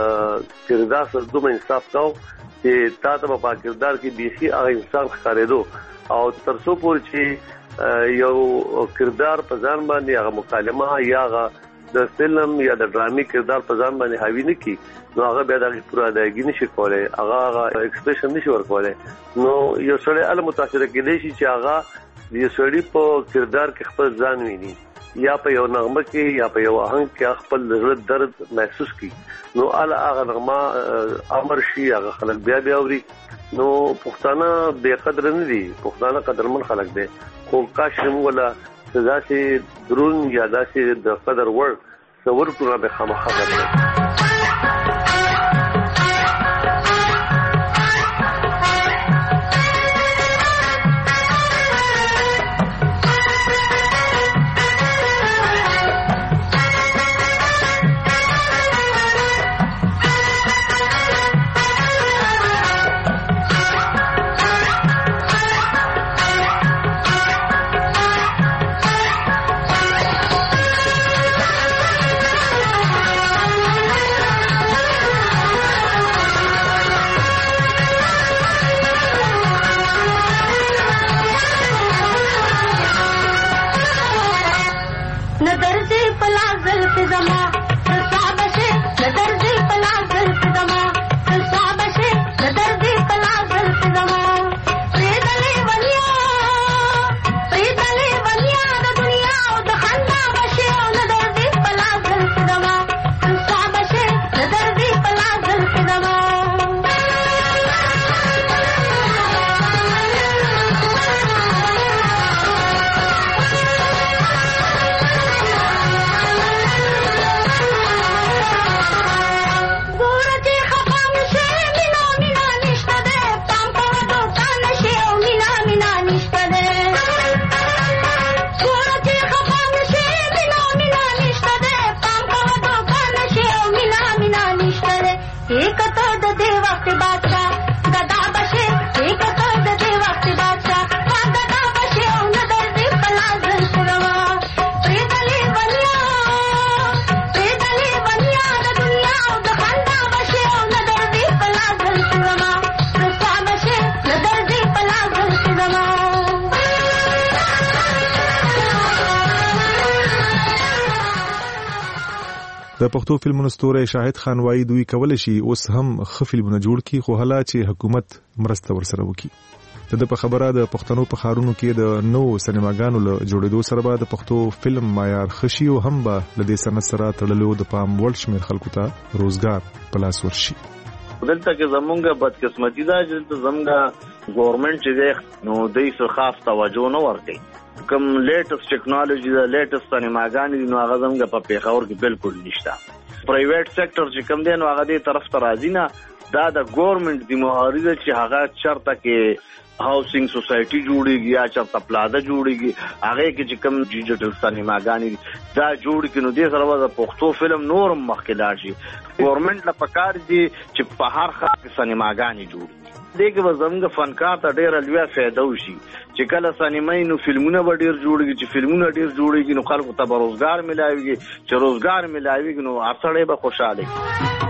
Speaker 3: کردار سره دوه انصاف کاو چې تاسو په کردار کې بيخي هغه انسان ښکارېدو او ترڅو پورې چې یو کردار په ځان باندې هغه مکالمه یا هغه د فلم یا د ډرامي کردار په ځان باندې حاوی نه کی نو هغه بیا د پوره ادایګي نشي کولای، هغه ایکسپریشن نشي ورکولای. نو یو سړی ال متاثر کېدای شي چې هغه د سړی په کردار کې خپل ځان ویني یا په یو نغمه کې یا په یو آهنګ کې خپل زړه درد محسوس کی نو ال هغه نغمه امر شي هغه خلک بیا بیا اوري. نو پښتانه بے قدر نه دي، پښتانه قدرمن خلک دي، خو کاش موږ ولا سزا چې درون یا داسې د قدر ور څور کړو به خامخا غوړي.
Speaker 22: د پښتو فلمونو ستوری شاهد خان وایي دوی کولای شي اوس هم ښه فلمونه جوړ کړي، خو حالا چې حکومت مرسته ورسره وکړي. د په خبره د پښتنو په ښارونو کې د نوو سینماګانو له جوړېدو سره به د پښتو فلم معیار ښه شي او هم به له دې صنعت سره تړلو د پام وړ شمېر خلکو ته روزګار په لاس ورشي.
Speaker 7: دلته کې زمونږ بدقسمتي ده چې دلته زمونږ ګورنمنټ چې دی نو دوی څه خاص توجه نه ورکوي. کوم لیټسټ ټیکنالوژي ده، لیټسټ سینماګانې دي، نو هغه زمونږ په پېښور کې بالکل نشته. پرایویټ سېکټر چې کوم دی نو هغه دې طرف ته راځي نه. دا د ګورنمنټ ذمہواری ده چې هغه چرته کې هاوسینګ سوسایټي جوړیږي یا چرته پلاده جوړیږي، هغه کې چې کوم ډیجیټل سینماګانې دا جوړ کړي نو دې سره د پښتو فلم نورم مخکې لاړ شي. ګورنمنټ له پکار دي چې په هر ښار کې سینماګانې جوړ کړي. دې کې به زموږ فنکار ته ډېره لویه فایده وشي چې کله سینمایي نو فلمونه به ډېر جوړېږي، چې فلمونه ډېر جوړېږي نو خلکو ته به روزګار ملاويږي، چې روزګار ملاويږي نو هر سړی به خوشحاله وي.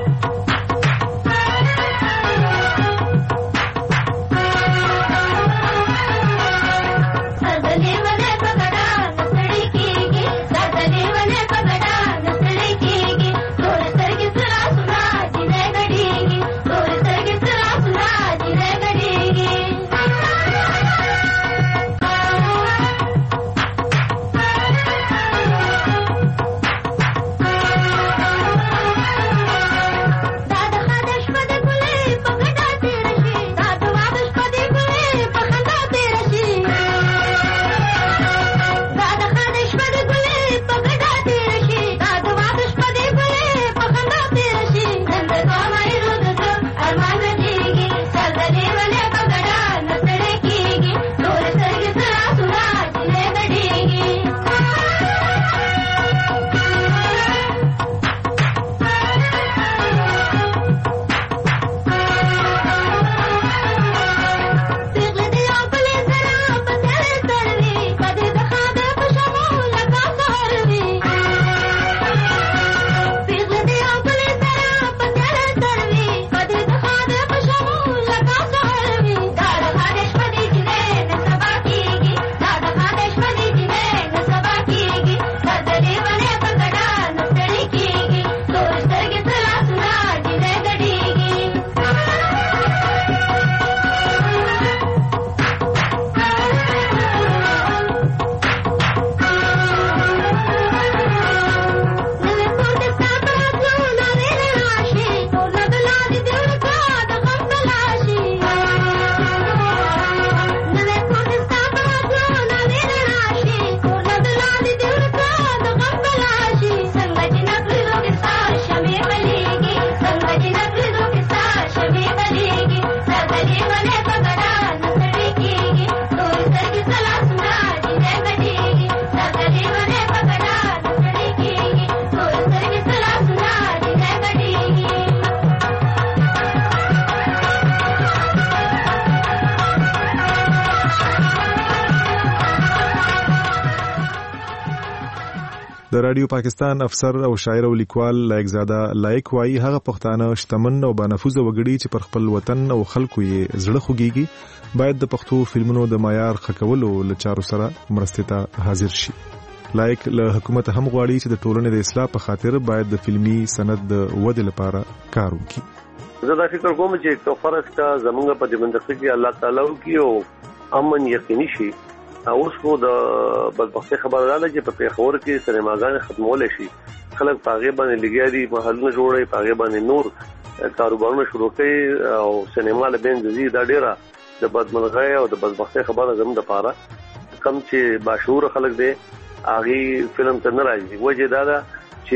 Speaker 7: د رادیو پاکستان افسر او شاعر او لیکوال لایق زاده لایق وایي هغه پښتانه شتمن او بانفوذ وګړي چې پر خپل وطن او خلکو یې زړه خوږيږي باید د پښتو فلمونو د معیار خکولو لچارو سره مرستې ته حاضر شي. لایق له حکومت هم غواړي چې د ټولنې د اصلاح په خاطر باید د فلمي سند د ودې لپاره کار وکړي.
Speaker 3: زه دا فکر کوم چې تو فرض کا زمونږ په دې منځ کې الله تعالی وکړي او امن یقیني شي. اوس خو د بدبختي خبره ده چې په پیښور کې سینماګانې ختمول شي، خلک پاغه باندې لګیا دي، محلونه جوړي، پاغه باندې نور کاروبارونه شروع کړي او سینما له بین ځي. دا ډیره د بدمنغۍ او د بدبختي خبره زموږ د پاره کم چې باشعور خلک دي هغه فلم ته نه راځي. وجه دا ده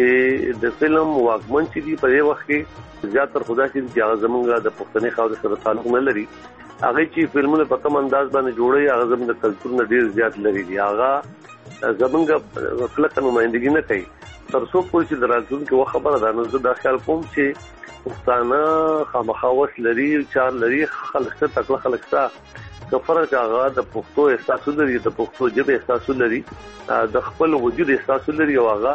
Speaker 3: چې د فلم واکمن چې دی په دې وخت کې زیاتره خدای چې هغه زمونږ د پښتني خاور سره تعلق نه لري، هغه چې فلمونه په کوم انداز باندې جوړي هغه زموږ د کلچر نه ډیر زیات لري دي، هغه زمونږ خلک نمائندګي نه کوي. تر څو پورې چې درازون کې و خبره ده نو زه دا خیال کوم چې پښتانه خامخاوس لري، چار لري، خلک ته تکله خلک ته کفرج هغه د پښتو احساس لري، د پښتو ژبه احساس لري، د خپل وجود احساس لري او هغه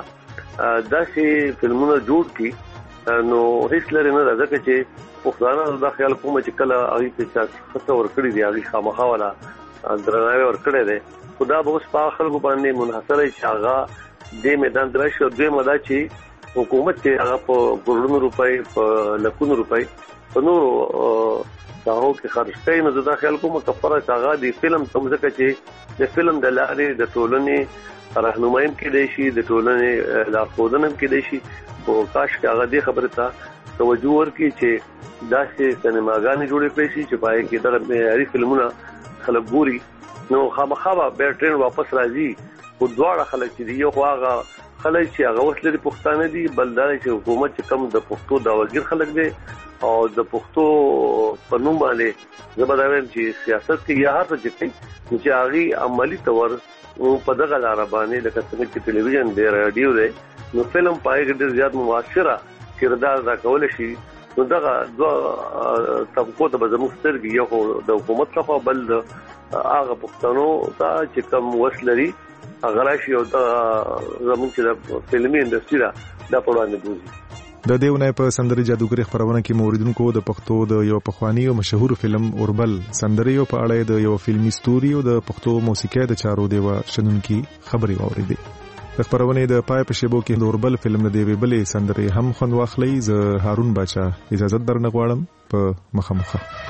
Speaker 3: داسې فلمونه جوړ کړي نو هیڅ لري نه راځي چې پښتانه دا خیال کوم چې کله هغه په څه ور کړی دی هغه خامخا ولا درناوی ور کړی دی. خدا به اوس په خلکو باندې منحصر شي هغه د میدان درش او د مدا چې حکومت چې هغه په کروڑونو روپۍ په لکونو روپۍ په نورو داو کې خرج کوي. نو دا خیال کوم کفاره هغه دی فلم کوم ځکه چې د فلم د لارې د ټولنې راهنمایم کې دی شي د ټولنې لارښودنه کې دی شي او کاش هغه دې خبره ته توجه ورکړي چې داسې سینماګانې جوړې کړې شي چې پای کې دغه معیاري فلمونه خلک ګوري. نو خامخا به ټرین واپس راځي او دواړه خلک چې دی یو هغه خلک چې هغه وسلې پښتانه دي بلدار چې حکومت چې کم د پښتو دا وزیر خلک دي او د پښتو په نوم باندې زبرداویم چې سیاست کې یا هر څه چې چې هغه عملی تور په دغه لار باندې لکه څنګه چې ټلویزیون دی رادیو دی نو فلم پای کې ډېر زیات موثره کردار دا کول شي. نو دغه دوه طبقو ته به زموږ سترګې یو د حکومت څخه بل هغه پښتنو ته چې کم وسلري هغه راشي او دا زموږ چې د فلمي انډستری دا د پروانه بوزي.
Speaker 22: د دیونه په سندري جادوګری خبرونه کې موریدونکو د پښتو د یو پخوانی او مشهور فلم اوربل سندري په اړه د یو فلمي ستوري او د پښتو موسیقي د چارو دیوه شنونکي خبري واوریدي. د خبرونه د پای په شیبو کې د اوربل فلم د دیوی بلې سندري هم خوند واخلي. ز هارون باچا اجازه درنه غواړم په مخه مخه.